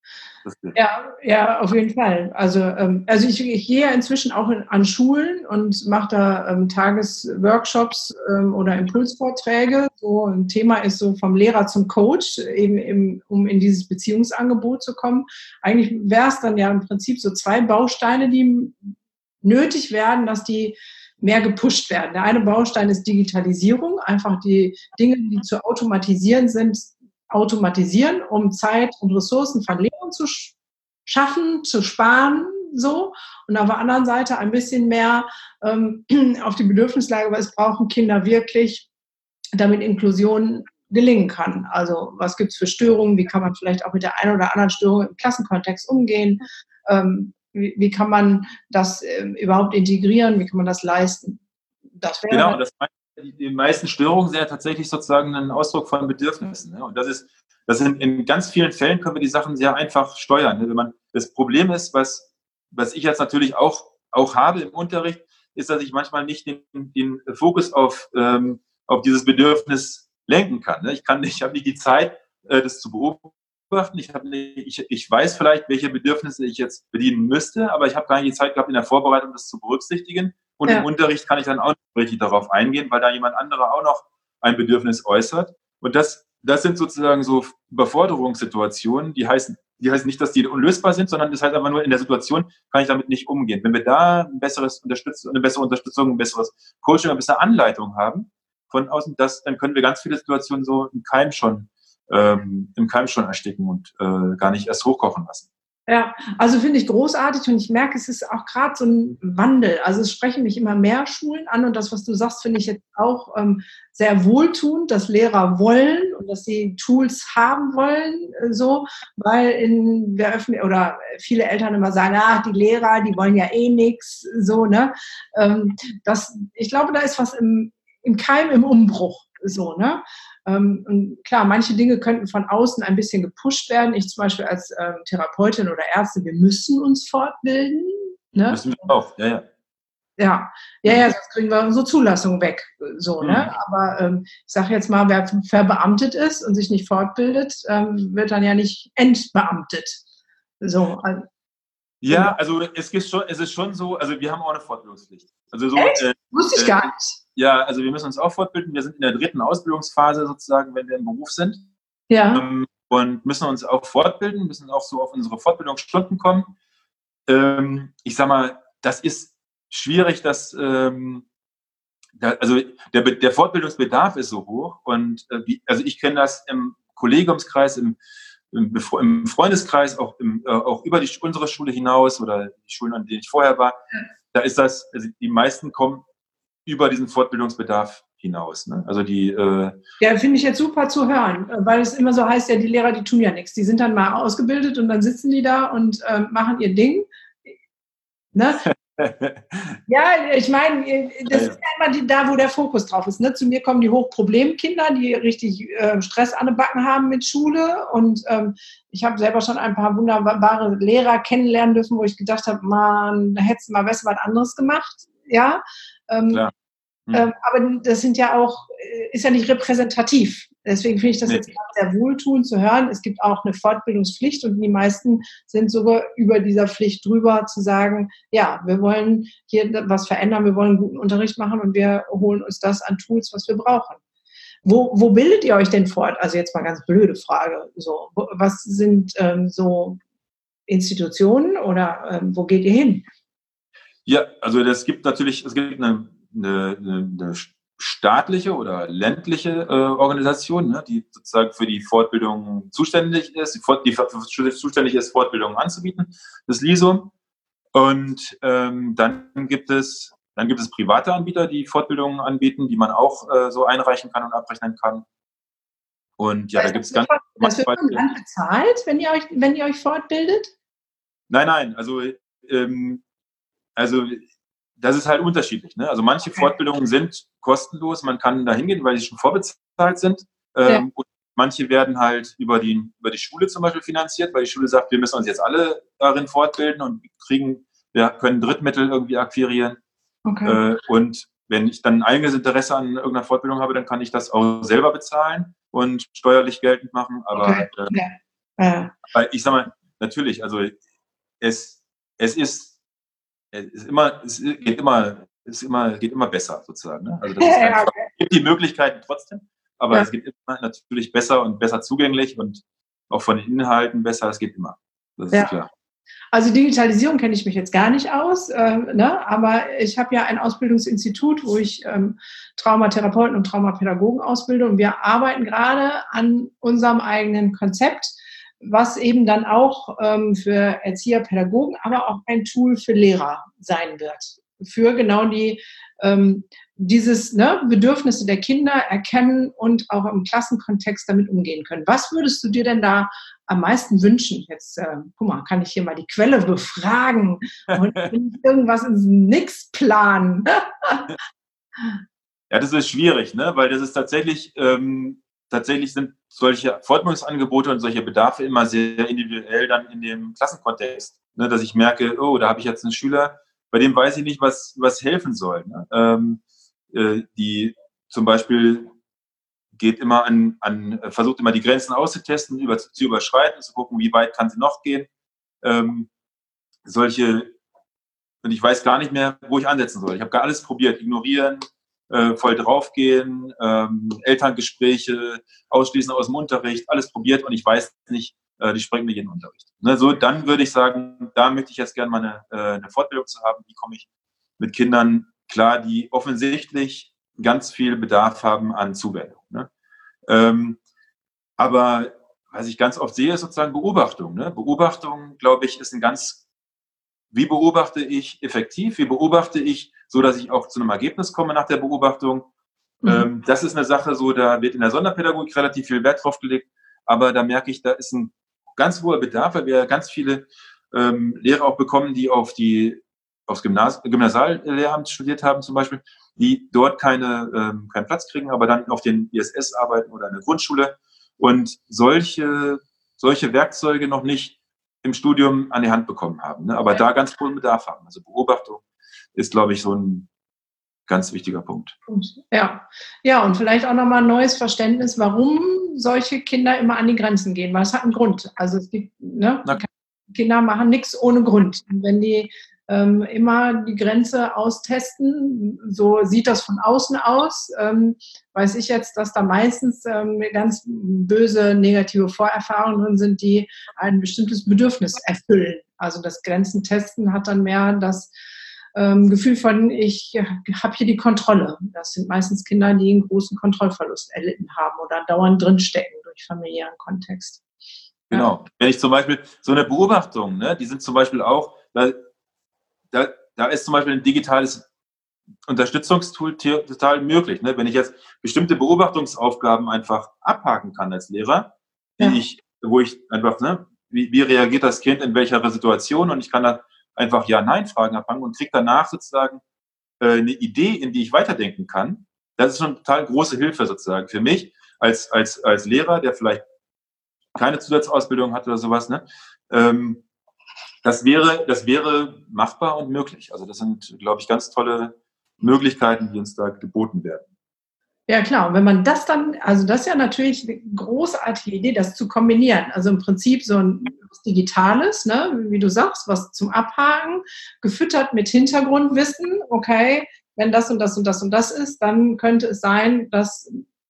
Das stimmt. Ja, ja, auf jeden Fall. Also, ähm, also ich, ich gehe ja inzwischen auch in, an Schulen und mache da ähm, Tagesworkshops ähm, oder Impulsvorträge. So ein Thema ist so vom Lehrer zum Coach, eben im, um in dieses Beziehungsangebot zu kommen. Eigentlich wäre es dann ja im Prinzip so zwei Bausteine, die nötig werden, dass die mehr gepusht werden. Der eine Baustein ist Digitalisierung, einfach die Dinge, die zu automatisieren sind, automatisieren, um Zeit und Ressourcen von Lehrern zu sch- schaffen, zu sparen, so. Und auf der anderen Seite ein bisschen mehr ähm, auf die Bedürfnislage, was brauchen Kinder wirklich, damit Inklusion gelingen kann. Also was gibt es für Störungen, wie kann man vielleicht auch mit der einen oder anderen Störung im Klassenkontext umgehen, ähm, wie, wie kann man das äh, überhaupt integrieren, wie kann man das leisten. Das wäre Genau, dann, das, die, die meisten Störungen sind ja tatsächlich sozusagen ein Ausdruck von Bedürfnissen. Ne? Und das ist, das in, in ganz vielen Fällen können wir die Sachen sehr einfach steuern. Ne? Wenn man, das Problem ist, was, was ich jetzt natürlich auch, auch habe im Unterricht, ist, dass ich manchmal nicht den, den Fokus auf, ähm, auf dieses Bedürfnis lenken kann. Ne? Ich kann nicht, ich habe nicht die Zeit, äh, das zu beobachten. Ich, habe nicht, ich, ich weiß vielleicht, welche Bedürfnisse ich jetzt bedienen müsste, aber ich habe gar nicht die Zeit gehabt, in der Vorbereitung das zu berücksichtigen. Und ja. im Unterricht kann ich dann auch nicht richtig darauf eingehen, weil da jemand anderer auch noch ein Bedürfnis äußert. Und das, das sind sozusagen so Überforderungssituationen, die heißen, die heißen nicht, dass die unlösbar sind, sondern das heißt einfach nur, in der Situation kann ich damit nicht umgehen. Wenn wir da ein besseres Unterstützung, eine bessere Unterstützung, ein besseres Coaching, eine bessere Anleitung haben von außen, das, dann können wir ganz viele Situationen so im Keim schon, ähm, im Keim schon ersticken und äh, gar nicht erst hochkochen lassen. Ja, also finde ich großartig und ich merke, es ist auch gerade so ein Wandel. Also es sprechen mich immer mehr Schulen an und das, was du sagst, finde ich jetzt auch ähm, sehr wohltuend, dass Lehrer wollen und dass sie Tools haben wollen, äh, so, weil in der Öffentlichkeit oder viele Eltern immer sagen, ach, die Lehrer, die wollen ja eh nichts, so, ne? Ähm, das, ich glaube, da ist was im, im Keim, im Umbruch, so, ne? Ähm, und klar, manche Dinge könnten von außen ein bisschen gepusht werden. Ich zum Beispiel als ähm, Therapeutin oder Ärzte, wir müssen uns fortbilden. Ne? Müssen wir auch, ja, ja. Ja, ja, ja, sonst kriegen wir unsere Zulassung weg. So, Mhm. ne? Aber ähm, ich sage jetzt mal, wer verbeamtet ist und sich nicht fortbildet, ähm, wird dann ja nicht entbeamtet. So, also, Ja, also es ist schon, es ist schon so, also wir haben auch eine Fortbildungspflicht. Also so, echt? äh, Wusste ich äh, gar nicht. ja, also wir müssen uns auch fortbilden. Wir sind in der dritten Ausbildungsphase sozusagen, wenn wir im Beruf sind. Ja. Ähm, und müssen uns auch fortbilden, müssen auch so auf unsere Fortbildungsstunden kommen. Ähm, ich sag mal, das ist schwierig, dass, ähm, da, also der, der Fortbildungsbedarf ist so hoch. Und äh, wie, also ich kenne das im Kollegiumskreis, im, im, im Freundeskreis, auch, im, äh, auch über die, unsere Schule hinaus oder die Schulen, an denen ich vorher war. Da ist das, also die meisten kommen über diesen Fortbildungsbedarf hinaus. Ne? Also die äh, Ja, finde ich jetzt super zu hören, weil es immer so heißt, ja, die Lehrer, die tun ja nichts. Die sind dann mal ausgebildet und dann sitzen die da und ähm, machen ihr Ding. Ne? Ja, ich meine, das ja, ist ja immer die, da, wo der Fokus drauf ist. Ne? Zu mir kommen die Hochproblemkinder, die richtig äh, Stress an den Backen haben mit Schule. Und ähm, ich habe selber schon ein paar wunderbare Lehrer kennenlernen dürfen, wo ich gedacht habe, man, da hättest du mal besser was anderes gemacht. Ja. Ähm, klar. Hm. ähm, aber das sind ja auch, ist ja nicht repräsentativ. Deswegen finde ich das Nee. jetzt sehr wohltuend zu hören. Es gibt auch eine Fortbildungspflicht und die meisten sind sogar über dieser Pflicht drüber zu sagen, ja, wir wollen hier was verändern, wir wollen einen guten Unterricht machen und wir holen uns das an Tools, was wir brauchen. Wo, wo bildet ihr euch denn fort? Also jetzt mal ganz blöde Frage. So, was sind ähm, so Institutionen oder ähm, wo geht ihr hin? Ja, also das gibt natürlich, es gibt eine, eine, eine staatliche oder ländliche äh, Organisation, ne, die sozusagen für die Fortbildung zuständig ist, die, Fort, die zuständig ist, Fortbildungen anzubieten, das L I S O. Und ähm, dann gibt es dann gibt es private Anbieter, die Fortbildungen anbieten, die man auch äh, so einreichen kann und abrechnen kann. Und ja, da gibt es ganz Das wird vom Land bezahlt, wenn ihr euch, wenn ihr euch fortbildet? Nein, nein, also ähm, also das ist halt unterschiedlich. Ne? Also manche okay. Fortbildungen sind kostenlos, man kann da hingehen, weil sie schon vorbezahlt sind. Ähm, ja. Und manche werden halt über die, über die Schule zum Beispiel finanziert, weil die Schule sagt, wir müssen uns jetzt alle darin fortbilden und kriegen, wir können Drittmittel irgendwie akquirieren. Okay. Äh, und wenn ich dann eigenes Interesse an irgendeiner Fortbildung habe, dann kann ich das auch selber bezahlen und steuerlich geltend machen. Aber, okay. äh, ja. Ja. aber ich sag mal, natürlich. Also es, es ist, es ist immer, es geht immer, es ist immer, geht immer besser sozusagen. Ne? Also das ist Ja, einfach, okay. es gibt die Möglichkeiten trotzdem, aber Ja. es geht immer natürlich besser und besser zugänglich und auch von den Inhalten besser. Es geht immer. Das ist Ja. klar. Also Digitalisierung kenne ich mich jetzt gar nicht aus, äh, ne? Aber ich habe ja ein Ausbildungsinstitut, wo ich ähm, Traumatherapeuten und Traumapädagogen ausbilde und wir arbeiten gerade an unserem eigenen Konzept, was eben dann auch ähm, für Erzieher, Pädagogen, aber auch ein Tool für Lehrer sein wird. Für genau die ähm, dieses ne, Bedürfnisse der Kinder erkennen und auch im Klassenkontext damit umgehen können. Was würdest du dir denn da am meisten wünschen? Jetzt, äh, guck mal, kann ich hier mal die Quelle befragen und irgendwas ins Nix planen. Ja, das ist schwierig, ne? Weil das ist tatsächlich, ähm, tatsächlich sind solche Fortbildungsangebote und solche Bedarfe immer sehr individuell dann in dem Klassenkontext. Ne? Dass ich merke, oh, da habe ich jetzt einen Schüler, bei dem weiß ich nicht, was, was helfen soll. Ne? Ähm, äh, die zum Beispiel geht immer an, an, versucht immer die Grenzen auszutesten, über, zu überschreiten, zu gucken, wie weit kann sie noch gehen. Ähm, solche, und ich weiß gar nicht mehr, wo ich ansetzen soll. Ich habe gar alles probiert, ignorieren, äh, voll draufgehen, ähm, Elterngespräche, ausschließen aus dem Unterricht, alles probiert und ich weiß nicht, äh, die sprengen mir jeden Unterricht. Ne, so, dann würde ich sagen, da möchte ich jetzt gerne mal eine, äh, eine Fortbildung zu haben, wie komme ich mit Kindern klar, die offensichtlich ganz viel Bedarf haben an Zuwendung. Ne? Ähm, aber was ich ganz oft sehe, ist sozusagen Beobachtung. Ne? Beobachtung, glaube ich, ist ein ganz, wie beobachte ich effektiv, wie beobachte ich, so dass ich auch zu einem Ergebnis komme nach der Beobachtung. Mhm. Ähm, das ist eine Sache, so da wird in der Sonderpädagogik relativ viel Wert drauf gelegt, aber da merke ich, da ist ein ganz hoher Bedarf, weil wir ganz viele ähm, Lehrer auch bekommen, die auf die aufs Gymnas Gymnasiallehramt studiert haben zum Beispiel, die dort keine, ähm, keinen Platz kriegen, aber dann auf den I S S arbeiten oder in der Grundschule und solche, solche Werkzeuge noch nicht im Studium an die Hand bekommen haben, ne? Aber ja, da ganz hohen Bedarf haben. Also Beobachtung ist, glaube ich, so ein ganz wichtiger Punkt. Ja, ja, und vielleicht auch nochmal ein neues Verständnis, warum solche Kinder immer an die Grenzen gehen, weil es hat einen Grund. Also es gibt, ne, Kinder machen nichts ohne Grund. Und wenn die ähm, immer die Grenze austesten, so sieht das von außen aus, ähm, weiß ich jetzt, dass da meistens ähm, ganz böse negative Vorerfahrungen sind, die ein bestimmtes Bedürfnis erfüllen. Also das Grenzen testen hat dann mehr das ähm, Gefühl von, ich habe hier die Kontrolle. Das sind meistens Kinder, die einen großen Kontrollverlust erlitten haben oder dauernd drinstecken durch familiären Kontext. Genau. Ja. Wenn ich zum Beispiel so eine Beobachtung, ne, die sind zum Beispiel auch, da, da, da ist zum Beispiel ein digitales Unterstützungstool total möglich. Ne? Wenn ich jetzt bestimmte Beobachtungsaufgaben einfach abhaken kann als Lehrer, die ja. ich, wo ich einfach, ne, wie, wie reagiert das Kind in welcher Situation und ich kann da einfach Ja-Nein-Fragen abfangen und kriege danach sozusagen äh, eine Idee, in die ich weiterdenken kann. Das ist schon total große Hilfe sozusagen für mich als, als, als Lehrer, der vielleicht keine Zusatzausbildung hat oder sowas. Ne? Ähm, das wäre, das wäre machbar und möglich. Also das sind, glaube ich, ganz tolle Möglichkeiten, die uns da geboten werden. Ja, klar. Und wenn man das dann, also das ist ja natürlich eine großartige Idee, das zu kombinieren. Also im Prinzip so ein Digitales, ne, wie du sagst, was zum Abhaken, gefüttert mit Hintergrundwissen. Okay, wenn das und das und das und das ist, dann könnte es sein, dass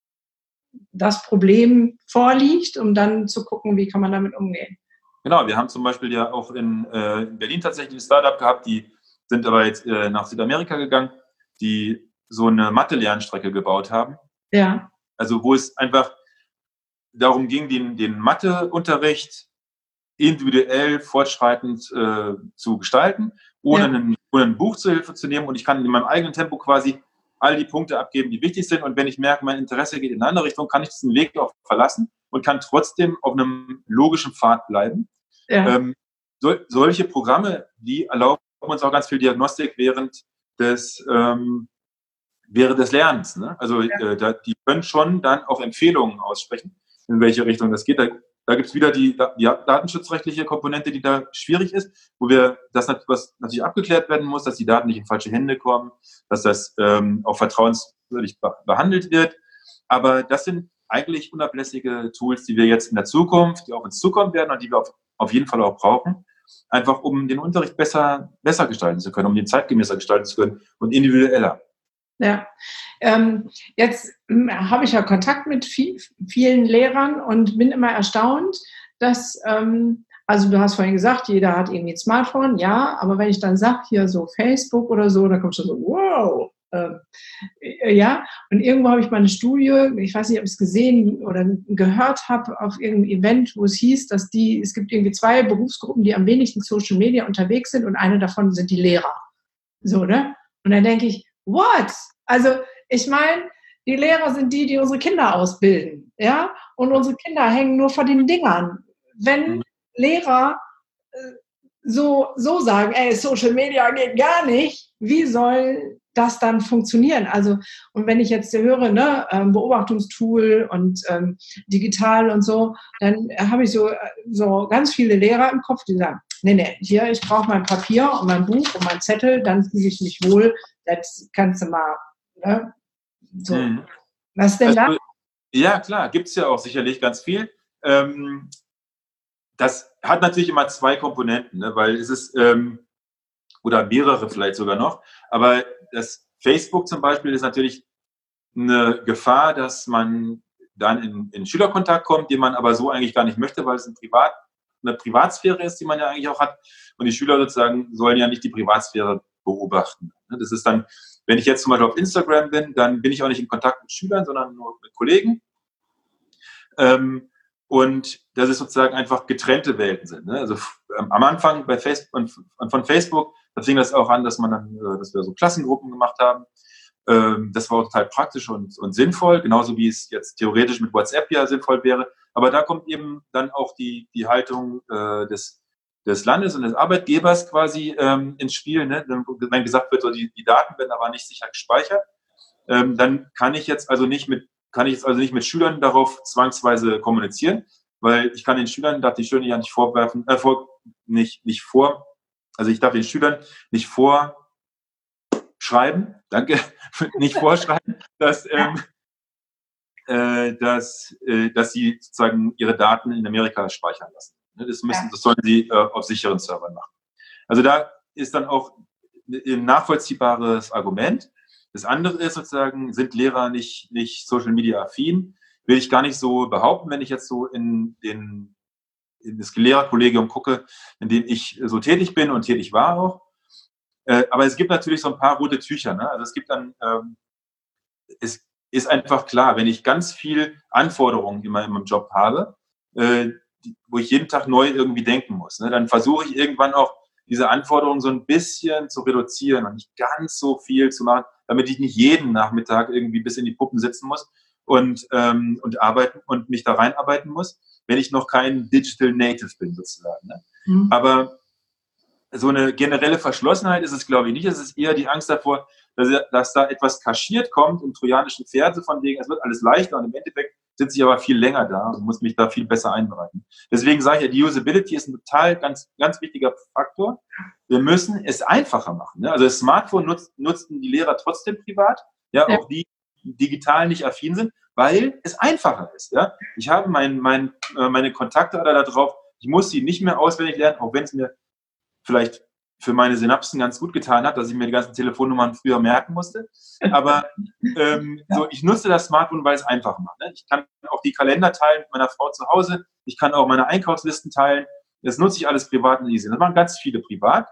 das Problem vorliegt, um dann zu gucken, wie kann man damit umgehen. Genau, wir haben zum Beispiel ja auch in, äh, in Berlin tatsächlich ein Startup gehabt, die sind aber jetzt äh, nach Südamerika gegangen, die so eine Mathe-Lernstrecke gebaut haben. Ja. Also wo es einfach darum ging, den, den Matheunterricht individuell fortschreitend äh, zu gestalten, ohne, ja. einen, ohne ein Buch zur Hilfe zu nehmen. Und ich kann in meinem eigenen Tempo quasi all die Punkte abgeben, die wichtig sind. Und wenn ich merke, mein Interesse geht in eine andere Richtung, kann ich diesen Weg auch verlassen und kann trotzdem auf einem logischen Pfad bleiben. Ja. Ähm, so, solche Programme, die erlauben uns auch ganz viel Diagnostik während des ähm, während des Lernens. Ne? Also ja. äh, da, die können schon dann auch Empfehlungen aussprechen, in welche Richtung das geht. Da, da gibt es wieder die, die datenschutzrechtliche Komponente, die da schwierig ist, wo wir das was natürlich abgeklärt werden muss, dass die Daten nicht in falsche Hände kommen, dass das ähm, auch vertrauenswürdig behandelt wird. Aber das sind eigentlich unablässige Tools, die wir jetzt in der Zukunft, die auf uns zukommen werden und die wir auf auf jeden Fall auch brauchen, einfach um den Unterricht besser, besser gestalten zu können, um den zeitgemäßer gestalten zu können und individueller. Ja, ähm, jetzt hm, habe ich ja Kontakt mit viel, vielen Lehrern und bin immer erstaunt, dass, ähm, also du hast vorhin gesagt, jeder hat irgendwie ein Smartphone, ja, aber wenn ich dann sage, hier so Facebook oder so, dann kommt schon so, wow, ähm, äh, ja, und irgendwo habe ich mal eine Studie, ich weiß nicht, ob ich es gesehen oder gehört habe, auf irgendeinem Event, wo es hieß, dass die, es gibt irgendwie zwei Berufsgruppen, die am wenigsten Social Media unterwegs sind und eine davon sind die Lehrer. So, ne? Und dann denke ich, what? Also, ich meine, die Lehrer sind die, die unsere Kinder ausbilden, ja? Und unsere Kinder hängen nur vor den Dingern. Wenn Lehrer äh, so, so sagen, ey, Social Media geht gar nicht, wie soll das dann funktionieren? Also, und wenn ich jetzt höre, ne, ähm, Beobachtungstool und ähm, digital und so, dann habe ich so, so ganz viele Lehrer im Kopf, die sagen, nee, nee, hier, ich brauche mein Papier und mein Buch und mein Zettel, dann fühle ich mich wohl, das kannst du mal, ne, so. Mhm. Was denn da? Also, ja, klar, gibt es ja auch sicherlich ganz viel. Ähm, das hat natürlich immer zwei Komponenten, ne, weil es ist, ähm, oder mehrere vielleicht sogar noch, aber das Facebook zum Beispiel ist natürlich eine Gefahr, dass man dann in, in Schülerkontakt kommt, den man aber so eigentlich gar nicht möchte, weil es ein Privat, eine Privatsphäre ist, die man ja eigentlich auch hat. Und die Schüler sozusagen sollen ja nicht die Privatsphäre beobachten. Das ist dann, wenn ich jetzt zum Beispiel auf Instagram bin, dann bin ich auch nicht in Kontakt mit Schülern, sondern nur mit Kollegen. Ähm, und das ist sozusagen einfach getrennte Welten sind. Ne? Also ähm, am Anfang bei Facebook, von Facebook, da fing das auch an, dass man dann, äh, dass wir so Klassengruppen gemacht haben. Ähm, das war auch total praktisch und, und sinnvoll, genauso wie es jetzt theoretisch mit WhatsApp ja sinnvoll wäre. Aber da kommt eben dann auch die, die Haltung äh, des, des Landes und des Arbeitgebers quasi ähm, ins Spiel. Ne? Wenn gesagt wird, so die, die Daten werden aber nicht sicher gespeichert, ähm, dann kann ich jetzt also nicht mit kann ich jetzt also nicht mit Schülern darauf zwangsweise kommunizieren, weil ich kann den Schülern, darf die Schüler ja nicht vorwerfen, äh, vor, nicht, nicht vor, also ich darf den Schülern nicht vorschreiben, danke, nicht vorschreiben, dass, ähm, äh, dass, äh, dass sie sozusagen ihre Daten in Amerika speichern lassen. Das müssen, das sollen sie äh, auf sicheren Servern machen. Also da ist dann auch ein nachvollziehbares Argument. Das andere ist sozusagen, sind Lehrer nicht, nicht Social Media affin? Will ich gar nicht so behaupten, wenn ich jetzt so in, den, in das Lehrerkollegium gucke, in dem ich so tätig bin und tätig war auch. Äh, aber es gibt natürlich so ein paar rote Tücher. Ne? Also es gibt dann, ähm, es ist einfach klar, wenn ich ganz viel Anforderungen immer in meinem Job habe, äh, die, wo ich jeden Tag neu irgendwie denken muss, ne? Dann versuche ich irgendwann auch diese Anforderungen so ein bisschen zu reduzieren und nicht ganz so viel zu machen, damit ich nicht jeden Nachmittag irgendwie bis in die Puppen sitzen muss und, ähm, und arbeiten und mich da reinarbeiten muss, wenn ich noch kein Digital Native bin sozusagen. Ne? Mhm. Aber so eine generelle Verschlossenheit ist es, glaube ich, nicht. Es ist eher die Angst davor, dass, dass da etwas kaschiert kommt im trojanischen Pferd, von wegen, es wird alles leichter und im Endeffekt sitze ich aber viel länger da und muss mich da viel besser einbereiten. Deswegen sage ich ja, die Usability ist ein total ganz, ganz wichtiger Faktor. Wir müssen es einfacher machen. Ne? Also das Smartphone nutzt, nutzten die Lehrer trotzdem privat, ja, ja, auch die digital nicht affin sind, weil es einfacher ist. Ja? Ich habe mein, mein, meine Kontakte alle da drauf. Ich muss sie nicht mehr auswendig lernen, auch wenn es mir vielleicht für meine Synapsen ganz gut getan hat, dass ich mir die ganzen Telefonnummern früher merken musste. Aber ähm, ja. so, ich nutze das Smartphone, weil es einfach macht. Ne? Ich kann auch die Kalender teilen mit meiner Frau zu Hause. Ich kann auch meine Einkaufslisten teilen. Das nutze ich alles privat und easy. Das machen ganz viele privat.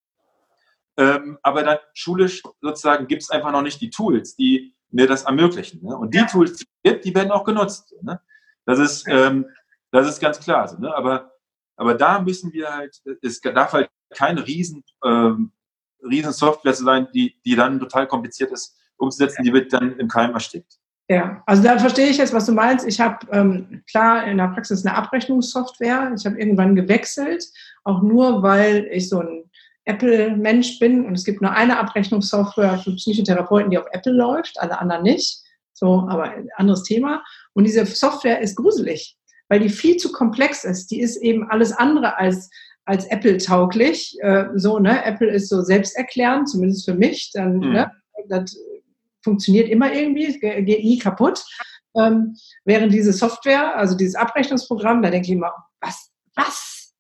Ähm, aber dann schulisch sozusagen gibt es einfach noch nicht die Tools, die mir das ermöglichen. Ne? Und die ja. Tools, die es gibt, die werden auch genutzt. Ne? Das ist, ähm, das ist ganz klar. So, ne? Aber, aber da müssen wir halt, es darf halt keine riesen, ähm, riesen Software sein, die, die dann total kompliziert ist umzusetzen, die wird dann im Keim erstickt. Ja, also da verstehe ich jetzt, was du meinst. Ich habe ähm, klar in der Praxis eine Abrechnungssoftware. Ich habe irgendwann gewechselt, auch nur, weil ich so ein Apple-Mensch bin und es gibt nur eine Abrechnungssoftware für Psychotherapeuten, die auf Apple läuft, alle anderen nicht. So, aber ein anderes Thema. Und diese Software ist gruselig, weil die viel zu komplex ist. Die ist eben alles andere als als Apple-tauglich. Äh, so, ne? Apple ist so selbsterklärend, zumindest für mich. Dann, mhm. ne? Das funktioniert immer irgendwie, geht nie kaputt. Ähm, während diese Software, also dieses Abrechnungsprogramm, da denke ich immer, was, was?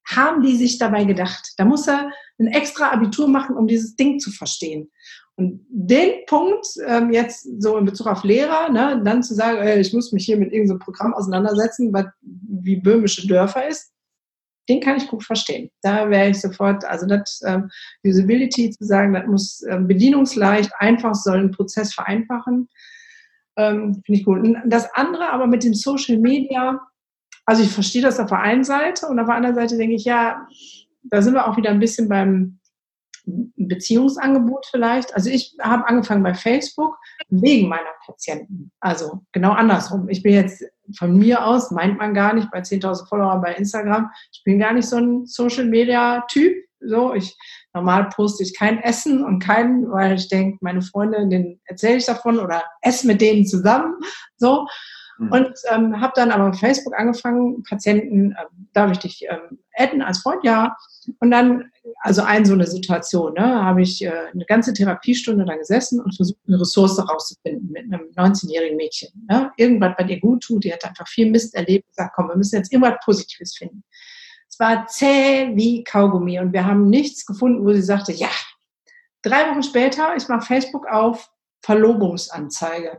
haben die sich dabei gedacht? Da muss er ein extra Abitur machen, um dieses Ding zu verstehen. Und den Punkt, ähm, jetzt so in Bezug auf Lehrer, ne, dann zu sagen, ey, ich muss mich hier mit irgendeinem Programm auseinandersetzen, was wie böhmische Dörfer ist, den kann ich gut verstehen. Da wäre ich sofort, also das ähm, Usability zu sagen, das muss ähm, bedienungsleicht, einfach, soll einen Prozess vereinfachen, ähm, finde ich gut. Und das andere aber mit dem Social Media, also ich verstehe das auf der einen Seite und auf der anderen Seite denke ich, ja, da sind wir auch wieder ein bisschen beim Beziehungsangebot vielleicht. Also ich habe angefangen bei Facebook wegen meiner Patienten. Also genau andersrum. Ich bin jetzt von mir aus, meint man gar nicht, bei zehntausend Follower bei Instagram, ich bin gar nicht so ein Social-Media-Typ. So, ich, normal poste ich kein Essen und keinen, weil ich denke, meine Freunde, denen erzähle ich davon oder esse mit denen zusammen. So. Mhm. Und ähm, habe dann aber auf Facebook angefangen, Patienten, äh, darf ich dich ähm, adden als Freund? Ja. Und dann, also ein so eine Situation, ne, habe ich äh, eine ganze Therapiestunde da gesessen und versucht, eine Ressource rauszufinden mit einem neunzehnjährigen Mädchen. Ne? Irgendwas bei ihr gut tut, die hat einfach viel Mist erlebt, gesagt, komm, wir müssen jetzt irgendwas Positives finden. Es war zäh wie Kaugummi und wir haben nichts gefunden, wo sie sagte, ja, drei Wochen später, ich mache Facebook auf, Verlobungsanzeige.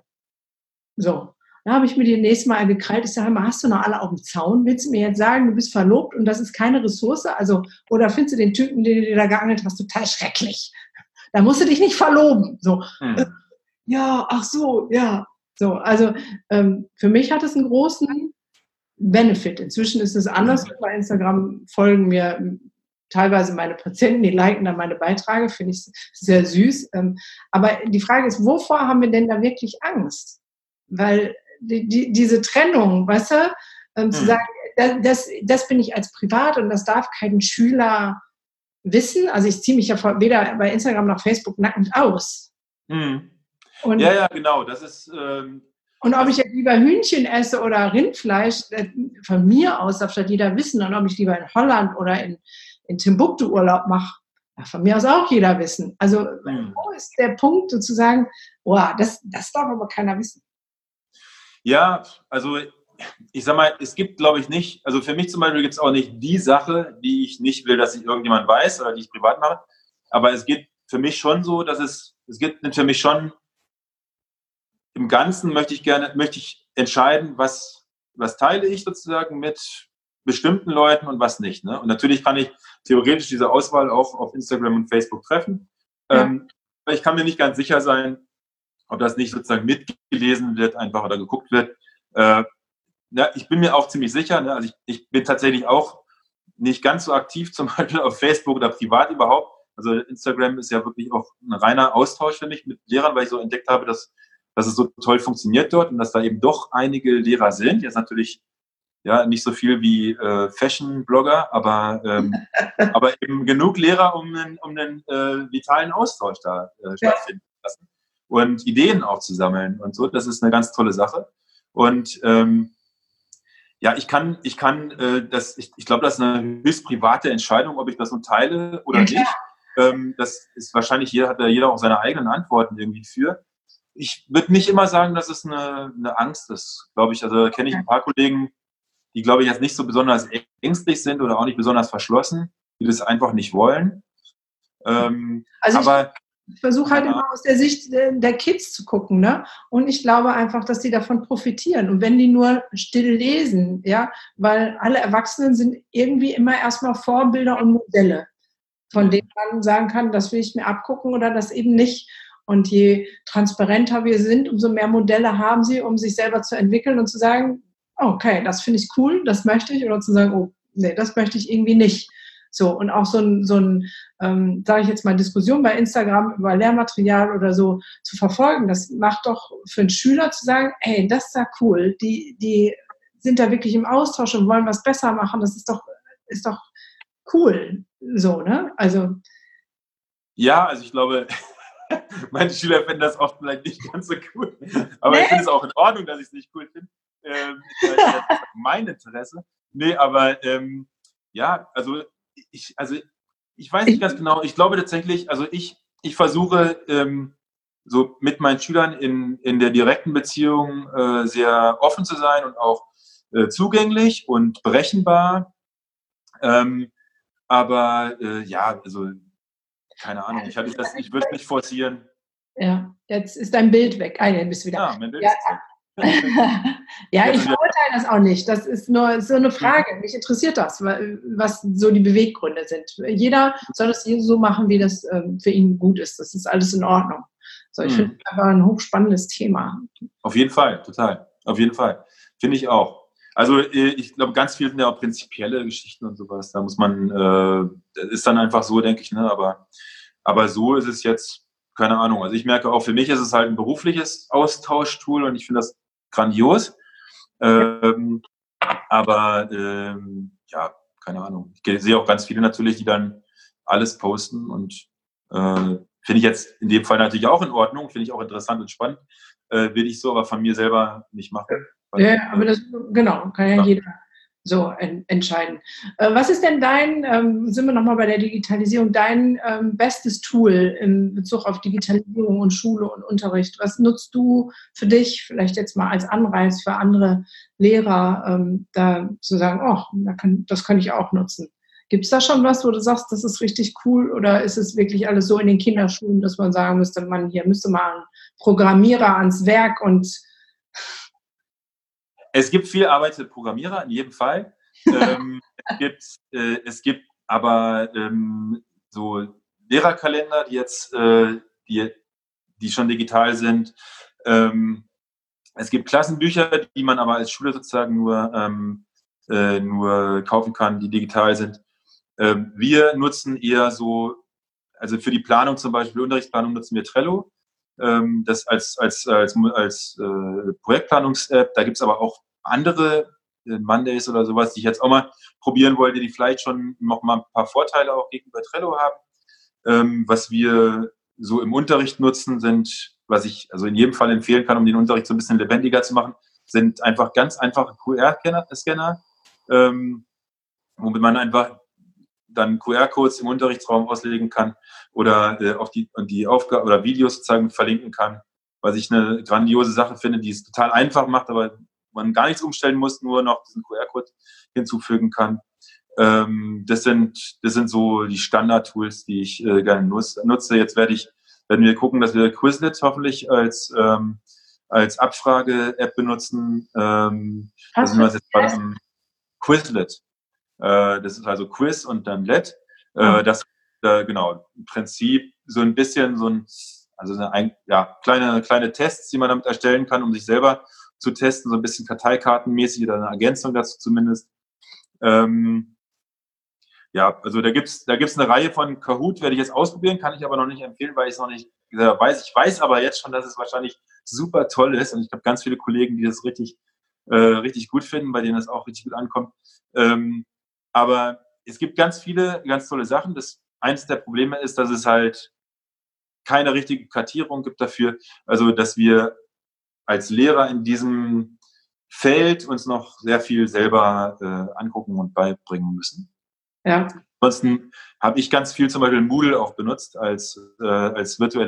So. Da habe ich mir die nächste Mal gekrallt. Ich sage mal, hast du noch alle auf dem Zaun? Willst du mir jetzt sagen, du bist verlobt und das ist keine Ressource? Also, oder findest du den Typen, den du dir da geangelt hast, total schrecklich? Da musst du dich nicht verloben. So, hm. Ja, ach so, ja. So, also ähm, für mich hat es einen großen Benefit. Inzwischen ist es anders. Bei Instagram folgen mir teilweise meine Patienten, die liken dann meine Beiträge, finde ich sehr süß. Ähm, aber die Frage ist, wovor haben wir denn da wirklich Angst? Weil Die, die, diese Trennung, weißt du, ähm, hm. zu sagen, das, das bin ich als Privat und das darf kein Schüler wissen. Also ich ziehe mich ja weder bei Instagram noch Facebook nackend aus. Hm. Und, ja, ja, genau. Das ist. Ähm, und ob ich jetzt lieber Hühnchen esse oder Rindfleisch, von mir aus darf das jeder wissen. Und ob ich lieber in Holland oder in, in Timbuktu Urlaub mache, von mir aus auch jeder wissen. Also hm. wo ist der Punkt sozusagen, boah, das, das darf aber keiner wissen. Ja, also ich sag mal, es gibt, glaube ich, nicht, also für mich zum Beispiel gibt es auch nicht die Sache, die ich nicht will, dass ich irgendjemand weiß oder die ich privat mache, aber es geht für mich schon so, dass es, es gibt für mich schon, im Ganzen möchte ich gerne, möchte ich entscheiden, was, was teile ich sozusagen mit bestimmten Leuten und was nicht. Ne? Und natürlich kann ich theoretisch diese Auswahl auch auf Instagram und Facebook treffen, ja. ähm, aber ich kann mir nicht ganz sicher sein, ob das nicht sozusagen mitgelesen wird einfach oder geguckt wird. Äh, ja, ich bin mir auch ziemlich sicher, ne? Also ich, ich bin tatsächlich auch nicht ganz so aktiv, zum Beispiel auf Facebook oder privat überhaupt. Also Instagram ist ja wirklich auch ein reiner Austausch für mich mit Lehrern, weil ich so entdeckt habe, dass, dass es so toll funktioniert dort und dass da eben doch einige Lehrer sind. Jetzt natürlich ja nicht so viel wie äh, Fashion-Blogger, aber, ähm, aber eben genug Lehrer, um einen, um einen äh, vitalen Austausch da äh, stattfinden zu lassen. Und Ideen auch zu sammeln und so. Das ist eine ganz tolle Sache. Und ähm, ja, ich kann, ich kann, äh, das, ich, ich glaube, das ist eine höchst private Entscheidung, ob ich das nun teile oder ja, nicht. Ähm, das ist wahrscheinlich, jeder hat da jeder auch seine eigenen Antworten irgendwie für. Ich würde nicht immer sagen, dass es eine, eine Angst ist, glaube ich. Also da kenne ich ein paar Kollegen, die, glaube ich, jetzt nicht so besonders ängstlich sind oder auch nicht besonders verschlossen, die das einfach nicht wollen. Ähm, also ich aber Ich versuche halt immer aus der Sicht der Kids zu gucken, ne? Und ich glaube einfach, dass die davon profitieren. Und wenn die nur still lesen, ja, weil alle Erwachsenen sind irgendwie immer erstmal Vorbilder und Modelle, von denen man sagen kann, das will ich mir abgucken oder das eben nicht. Und je transparenter wir sind, umso mehr Modelle haben sie, um sich selber zu entwickeln und zu sagen, okay, das finde ich cool, das möchte ich, oder zu sagen, oh, nee, das möchte ich irgendwie nicht. So, und auch so ein, so ein ähm, sage ich jetzt mal, Diskussion bei Instagram über Lehrmaterial oder so zu verfolgen, das macht doch für einen Schüler zu sagen, hey, das ist ja cool, die, die sind da wirklich im Austausch und wollen was besser machen, das ist doch, ist doch cool, so, ne? Also. Ja, also ich glaube, meine Schüler finden das oft vielleicht nicht ganz so cool, aber nee. Ich finde es auch in Ordnung, dass ich es nicht cool finde. Ähm, das ist mein Interesse. Nee, aber ähm, ja, also ich, also ich weiß nicht ganz genau, ich glaube tatsächlich, also ich, ich versuche ähm, so mit meinen Schülern in, in der direkten Beziehung äh, sehr offen zu sein und auch äh, zugänglich und berechenbar. Ähm, Aber äh, ja, also keine Ahnung, ich, hatte das, ich würde es nicht forcieren. Ja, jetzt ist dein Bild weg. Ah, jetzt bist du wieder. Ja, mein Bild Ja, ist weg. ja, Jetzt ich ist wieder- verurteile das auch nicht. Das ist nur so eine Frage. Mich interessiert das, wa- was so die Beweggründe sind. Jeder soll es so machen, wie das ähm, für ihn gut ist. Das ist alles in Ordnung. So, ich finde Hm. das aber ein hochspannendes Thema. Auf jeden Fall, total. Auf jeden Fall. Finde ich auch. Also äh, ich glaube, ganz viel sind ja auch prinzipielle Geschichten und sowas. Da muss man, äh, das ist dann einfach so, denke ich, ne? Aber, aber so ist es jetzt, keine Ahnung. Also ich merke auch, für mich ist es halt ein berufliches Austauschtool und ich finde das grandios. Ähm, aber ähm, ja, keine Ahnung. Ich sehe auch ganz viele natürlich, die dann alles posten und äh, finde ich jetzt in dem Fall natürlich auch in Ordnung, finde ich auch interessant und spannend. Äh, will ich so aber von mir selber nicht machen. Weil, Ja, aber das, genau, kann ja ja. jeder so en entscheiden. Äh, was ist denn dein, ähm, sind wir nochmal bei der Digitalisierung, dein ähm, bestes Tool in Bezug auf Digitalisierung und Schule und Unterricht? Was nutzt du für dich, vielleicht jetzt mal als Anreiz für andere Lehrer, ähm, da zu sagen, oh, da kann, das kann ich auch nutzen? Gibt es da schon was, wo du sagst, das ist richtig cool, oder ist es wirklich alles so in den Kinderschulen, dass man sagen müsste, man, hier müsste mal ein Programmierer ans Werk und Es gibt viel Arbeit für Programmierer, in jedem Fall. ähm, es, gibt, äh, es gibt aber ähm, so Lehrerkalender, die jetzt, äh, die, die schon digital sind. Ähm, es gibt Klassenbücher, die man aber als Schüler sozusagen nur, ähm, äh, nur kaufen kann, die digital sind. Ähm, wir nutzen eher so, also für die Planung zum Beispiel, Unterrichtsplanung nutzen wir Trello. Ähm, das als, als, als, als äh, Projektplanungs-App. Da gibt es aber auch andere äh, Mondays oder sowas, die ich jetzt auch mal probieren wollte, die vielleicht schon noch mal ein paar Vorteile auch gegenüber Trello haben. Ähm, was wir so im Unterricht nutzen, sind, was ich also in jedem Fall empfehlen kann, um den Unterricht so ein bisschen lebendiger zu machen, sind einfach ganz einfache Q R-Scanner, ähm, womit man einfach dann Q R-Codes im Unterrichtsraum auslegen kann oder äh, auf die, die Aufgaben oder Videos sozusagen verlinken kann, was ich eine grandiose Sache finde, die es total einfach macht, aber man gar nichts umstellen muss, nur noch diesen Q R-Code hinzufügen kann. Ähm, das sind, das sind so die Standard-Tools, die ich äh, gerne nutze. Jetzt werde ich, werden wir gucken, dass wir Quizlet hoffentlich als, ähm, als Abfrage-App benutzen. Ähm, da sind wir jetzt gerade am Quizlet. Äh, das ist also Quiz und dann Let. Äh, das, äh, genau, im Prinzip so ein bisschen so ein, also eine ja, kleine, kleine Tests, die man damit erstellen kann, um sich selber zu testen, so ein bisschen Karteikartenmäßig oder eine Ergänzung dazu zumindest. Ähm, ja, also da gibt's da gibt's eine Reihe von Kahoot, werde ich jetzt ausprobieren, kann ich aber noch nicht empfehlen, weil ich es noch nicht äh, weiß. Ich weiß aber jetzt schon, dass es wahrscheinlich super toll ist und ich habe ganz viele Kollegen, die das richtig, äh, richtig gut finden, bei denen das auch richtig gut ankommt. Ähm, aber es gibt ganz viele, ganz tolle Sachen. Das eins der Probleme ist, dass es halt keine richtige Kartierung gibt dafür. Also, dass wir als Lehrer in diesem Feld uns noch sehr viel selber äh, angucken und beibringen müssen. Ja. Ansonsten habe ich ganz viel zum Beispiel Moodle auch benutzt als, äh, als virtuelle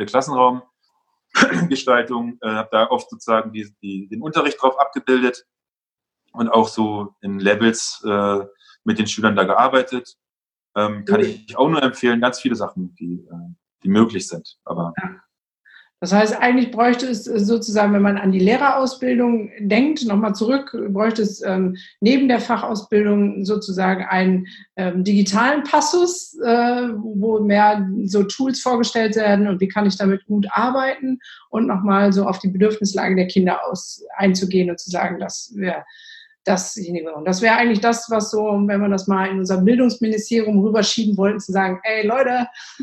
Klassenraumgestaltung. Äh, habe da oft sozusagen die, die, den Unterricht drauf abgebildet und auch so in Levels äh, mit den Schülern da gearbeitet. Ähm, kann ich auch nur empfehlen. Ganz viele Sachen, die, äh, die möglich sind. Aber das heißt, eigentlich bräuchte es sozusagen, wenn man an die Lehrerausbildung denkt, nochmal zurück, bräuchte es ähm, neben der Fachausbildung sozusagen einen ähm, digitalen Passus, äh, wo mehr so Tools vorgestellt werden und wie kann ich damit gut arbeiten und nochmal so auf die Bedürfnislage der Kinder aus, einzugehen und zu sagen, das wäre dasjenige. Und das wäre eigentlich das, was so, wenn wir das mal in unser Bildungsministerium rüberschieben wollten, zu sagen, ey Leute,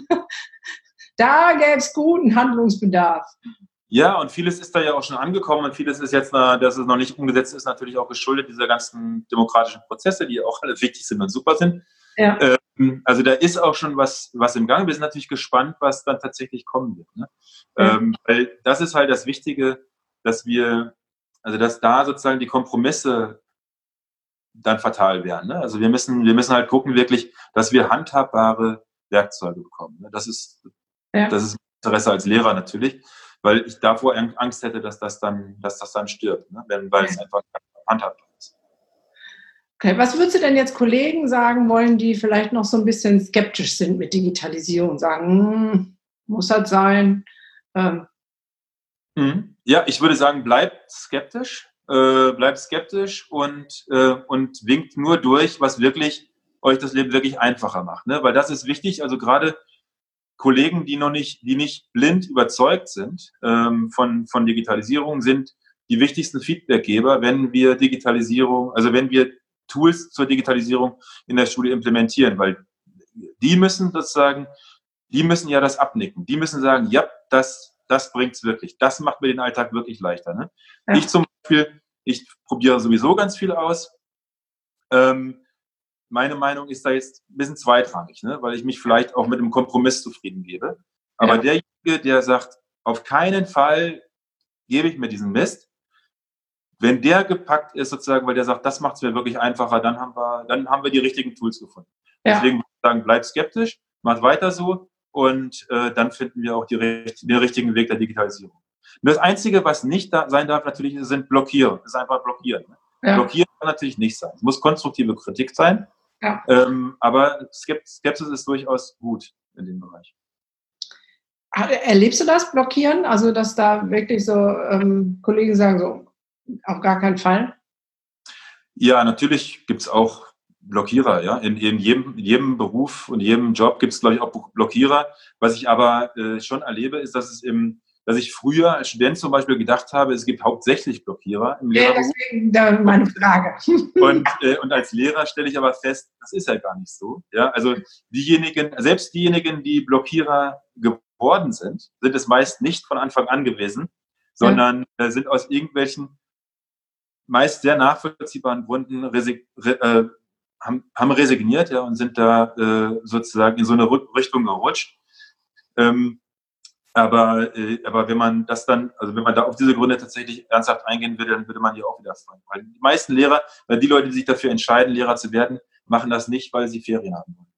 da gäbe es guten Handlungsbedarf. Ja, und vieles ist da ja auch schon angekommen und vieles ist jetzt, dass es noch nicht umgesetzt ist, natürlich auch geschuldet dieser ganzen demokratischen Prozesse, die auch alle wichtig sind und super sind. Ja. Ähm, also da ist auch schon was, was im Gang. Wir sind natürlich gespannt, was dann tatsächlich kommen wird. Ne? Ja. Ähm, weil das ist halt das Wichtige, dass wir, also dass da sozusagen die Kompromisse dann fatal wären. Ne? Also wir müssen, wir müssen halt gucken wirklich, dass wir handhabbare Werkzeuge bekommen. Ne? Das ist, Ja. das ist Interesse als Lehrer natürlich, weil ich davor Angst hätte, dass das dann, dass das dann stirbt, ne? Wenn, weil es einfach handhabbar ist. Okay, was würdest du denn jetzt Kollegen sagen wollen, die vielleicht noch so ein bisschen skeptisch sind mit Digitalisierung, sagen, hm, muss das sein? Ähm, Mhm. Ja, ich würde sagen, bleibt skeptisch, äh, bleibt skeptisch und, äh, und winkt nur durch, was wirklich euch das Leben wirklich einfacher macht. Ne? Weil das ist wichtig. Also gerade Kollegen, die noch nicht, die nicht blind überzeugt sind ähm, von, von Digitalisierung, sind die wichtigsten Feedbackgeber, wenn wir Digitalisierung, also wenn wir Tools zur Digitalisierung in der Schule implementieren, weil die müssen sozusagen, die müssen ja das abnicken. Die müssen sagen, ja, das, das bringt's wirklich. Das macht mir den Alltag wirklich leichter. Ne? ja. Ich zum Beispiel, ich probiere sowieso ganz viel aus. Ähm, meine Meinung ist da jetzt ein bisschen zweitrangig, ne? Weil ich mich vielleicht auch mit einem Kompromiss zufrieden gebe. Aber Ja. derjenige, der sagt, auf keinen Fall gebe ich mir diesen Mist, wenn der gepackt ist sozusagen, weil der sagt, das macht es mir wirklich einfacher, dann haben wir, dann haben wir die richtigen Tools gefunden. Ja. Deswegen würde ich sagen, bleibt skeptisch, macht weiter so und äh, dann finden wir auch die, den richtigen Weg der Digitalisierung. Und das Einzige, was nicht da sein darf, natürlich sind Blockieren. Das ist einfach Blockieren. Ne? Ja. Blockieren kann natürlich nicht sein. Es muss konstruktive Kritik sein. Ja. Ähm, aber Skepsis ist durchaus gut in dem Bereich. Erlebst du das, Blockieren? Also, dass da wirklich so ähm, Kollegen sagen, so auf gar keinen Fall? Ja, natürlich gibt's auch Blockierer. Ja, in, in, jedem, in jedem Beruf und jedem Job gibt's, glaube ich, auch Blockierer. Was ich aber äh, schon erlebe, ist, dass es im dass ich früher als Student zum Beispiel gedacht habe, es gibt hauptsächlich Blockierer im Ja, Lehrerberuf. deswegen da meine Frage. Und, äh, und als Lehrer stelle ich aber fest, das ist ja gar nicht so. Ja, also diejenigen, selbst diejenigen, die Blockierer geworden sind, sind es meist nicht von Anfang an gewesen, sondern äh, sind aus irgendwelchen meist sehr nachvollziehbaren Gründen resig re äh, haben, haben resigniert, ja, und sind da äh, sozusagen in so eine Richtung gerutscht. Ähm, Aber, äh, aber wenn man das dann, also wenn man da auf diese Gründe tatsächlich ernsthaft eingehen würde, dann würde man die auch wieder freuen. Weil die meisten Lehrer, weil die Leute, die sich dafür entscheiden, Lehrer zu werden, machen das nicht, weil sie Ferien haben wollen.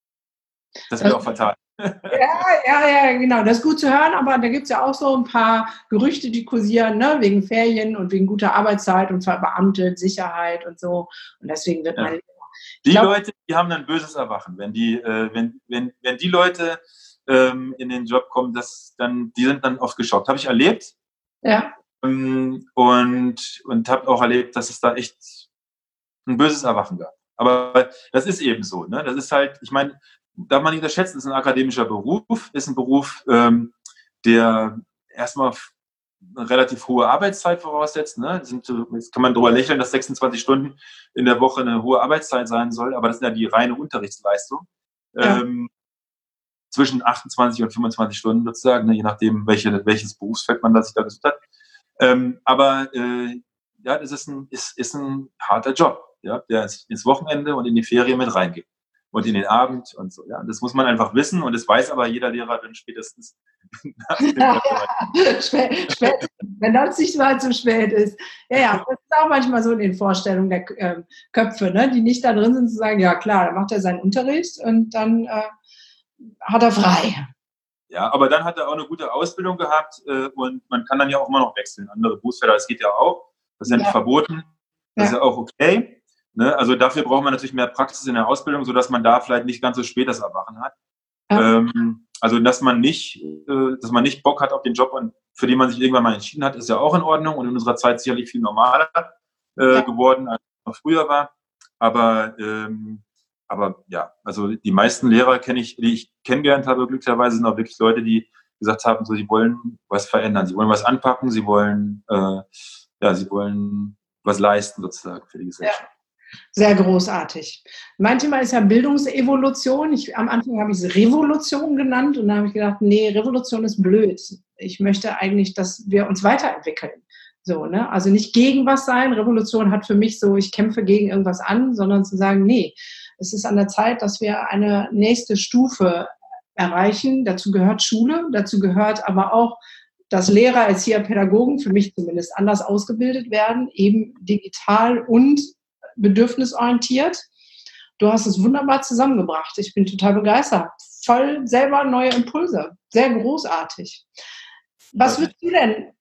Das wäre auch fatal. Ja, ja, ja, genau. Das ist gut zu hören, aber da gibt es ja auch so ein paar Gerüchte, die kursieren, ne? Wegen Ferien und wegen guter Arbeitszeit und verbeamtet, Sicherheit und so. Und deswegen wird Ja. mein Lehrer. Die glaub, Leute, die haben ein böses Erwachen. Wenn die, äh, wenn, wenn, wenn die Leute ähm, in den Job kommen, das, dann, die sind dann oft geschockt. Habe ich erlebt. Ja. Ähm, und und habe auch erlebt, dass es da echt ein böses Erwachen gab. Aber das ist eben so. Ne? Das ist halt, ich meine, darf man nicht unterschätzen, ist ein akademischer Beruf, ist ein Beruf, ähm, der erstmal eine relativ hohe Arbeitszeit voraussetzt. Ne? Sind, jetzt kann man darüber lächeln, dass sechsundzwanzig Stunden in der Woche eine hohe Arbeitszeit sein soll, aber das ist ja die reine Unterrichtsleistung. Ja. Ähm, zwischen achtundzwanzig und fünfundzwanzig Stunden sozusagen, ne? Je nachdem, welche, welches Berufsfeld man da sich da gesucht hat. Ähm, aber äh, ja, das ist ein, ist, ist ein harter Job, ja, der ins, ins Wochenende und in die Ferien mit reingeht. Und in den Abend und so. Ja, das muss man einfach wissen und das weiß aber jeder Lehrer dann spätestens nach dem spät, spät, wenn das nicht mal zu spät ist. Ja, ja, das ist auch manchmal so in den Vorstellungen der äh, Köpfe, ne, die nicht da drin sind, zu sagen, ja klar, dann macht er seinen Unterricht und dann äh, hat er frei. Ja, aber dann hat er auch eine gute Ausbildung gehabt äh, und man kann dann ja auch immer noch wechseln. Andere Berufsfelder, das geht ja auch. Das ist ja nicht Ja. verboten. Das ist Ja. ja auch okay. Ne? Also dafür braucht man natürlich mehr Praxis in der Ausbildung, sodass man da vielleicht nicht ganz so spät das Erwachen hat. Ja. Ähm, also dass man nicht, äh, dass man nicht Bock hat auf den Job, und für den man sich irgendwann mal entschieden hat, ist ja auch in Ordnung und in unserer Zeit sicherlich viel normaler äh, Ja. geworden, als es noch früher war. Aber ähm, aber ja, also die meisten Lehrer kenne ich, die ich kennengelernt habe, glücklicherweise sind auch wirklich Leute, die gesagt haben, so, sie wollen was verändern, sie wollen was anpacken, sie wollen, äh, ja, sie wollen was leisten sozusagen für die Gesellschaft. Ja. Sehr großartig. Mein Thema ist ja Bildungsevolution. Ich, am Anfang habe ich es Revolution genannt und dann habe ich gedacht, nee, Revolution ist blöd. Ich möchte eigentlich, dass wir uns weiterentwickeln. So, ne? Also nicht gegen was sein. Revolution hat für mich so, ich kämpfe gegen irgendwas an, sondern zu sagen, nee, es ist an der Zeit, dass wir eine nächste Stufe erreichen. Dazu gehört Schule, dazu gehört aber auch, dass Lehrer, Erzieher, Pädagogen, für mich zumindest, anders ausgebildet werden, eben digital und bedürfnisorientiert. Du hast es wunderbar zusammengebracht. Ich bin total begeistert. Voll selber neue Impulse. Sehr großartig. Was würdest du denn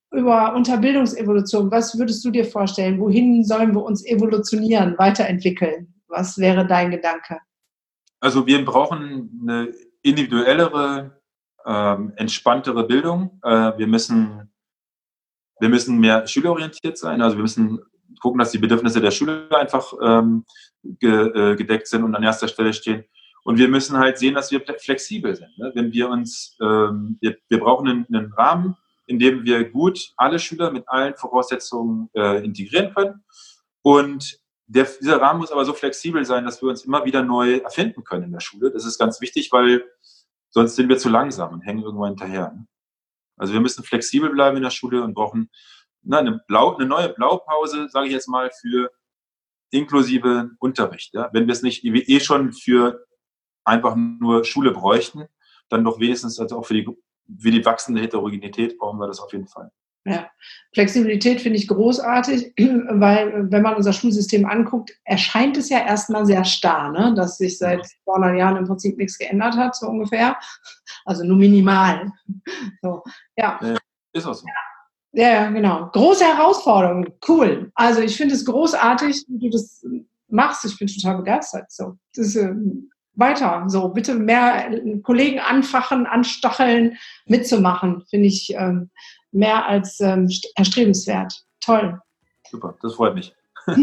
über Unterbildungsevolution, was würdest du dir vorstellen? Wohin sollen wir uns evolutionieren, weiterentwickeln? Was wäre dein Gedanke? Also wir brauchen eine individuellere, ähm, entspanntere Bildung. Äh, wir müssen, wir müssen mehr schülerorientiert sein. Also wir müssen gucken, dass die Bedürfnisse der Schüler einfach ähm, ge, äh, gedeckt sind und an erster Stelle stehen. Und wir müssen halt sehen, dass wir flexibel sind. Ne? Wenn wir uns, ähm, wir, wir brauchen einen, einen Rahmen, in dem wir gut alle Schüler mit allen Voraussetzungen äh, integrieren können. Und der, dieser Rahmen muss aber so flexibel sein, dass wir uns immer wieder neu erfinden können in der Schule. Das ist ganz wichtig, weil sonst sind wir zu langsam und hängen irgendwann hinterher. Ne? Also wir müssen flexibel bleiben in der Schule und brauchen na, eine, Blau, eine neue Blaupause, sage ich jetzt mal, für inklusive Unterricht. Ja? Wenn wir es nicht eh schon für einfach nur Schule bräuchten, dann doch wenigstens also auch für die Für die wachsende Heterogenität brauchen wir das auf jeden Fall. Ja, Flexibilität finde ich großartig, weil wenn man unser Schulsystem anguckt, erscheint es ja erstmal sehr starr, ne? Dass sich seit zweihundert Jahren im Prinzip nichts geändert hat, so ungefähr. Also nur minimal. So, ja. ja. Ist auch so. Ja, ja, genau. Große Herausforderung. Cool. Also ich finde es großartig, wie du das machst. Ich bin total begeistert. So, das ist, äh, weiter. So, bitte mehr Kollegen anfachen, anstacheln, mitzumachen. Finde ich ähm, mehr als ähm, erstrebenswert. Toll. Super, das freut mich.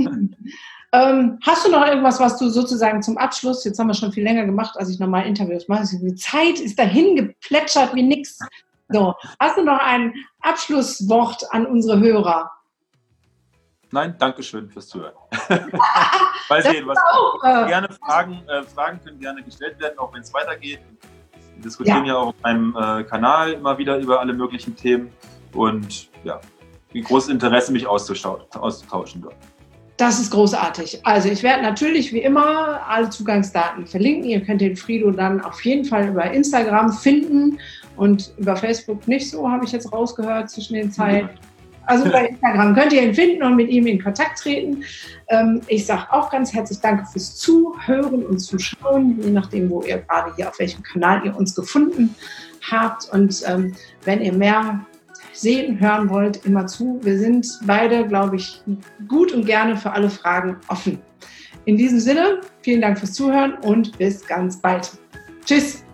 ähm, hast du noch irgendwas, was du sozusagen zum Abschluss, jetzt haben wir schon viel länger gemacht, als ich normal Interviews mache, die Zeit ist dahin geplätschert wie nix. So, hast du noch ein Abschlusswort an unsere Hörer? Nein, danke schön fürs Zuhören. Mal sehen, was auch, äh, gerne Fragen, äh, Fragen können gerne gestellt werden, auch wenn es weitergeht. Wir diskutieren ja, ja auch auf meinem äh, Kanal immer wieder über alle möglichen Themen und ja, ein großes Interesse, mich auszutauschen dort. Das ist großartig. Also ich werde natürlich wie immer alle Zugangsdaten verlinken. Ihr könnt den Frido dann auf jeden Fall über Instagram finden und über Facebook nicht so, habe ich jetzt rausgehört zwischen den Zeiten. Also bei Instagram könnt ihr ihn finden und mit ihm in Kontakt treten. Ähm, ich sage auch ganz herzlich Danke fürs Zuhören und Zuschauen, je nachdem, wo ihr gerade hier, auf welchem Kanal ihr uns gefunden habt. Und ähm, wenn ihr mehr sehen, hören wollt, immer zu. Wir sind beide, glaube ich, gut und gerne für alle Fragen offen. In diesem Sinne, vielen Dank fürs Zuhören und bis ganz bald. Tschüss!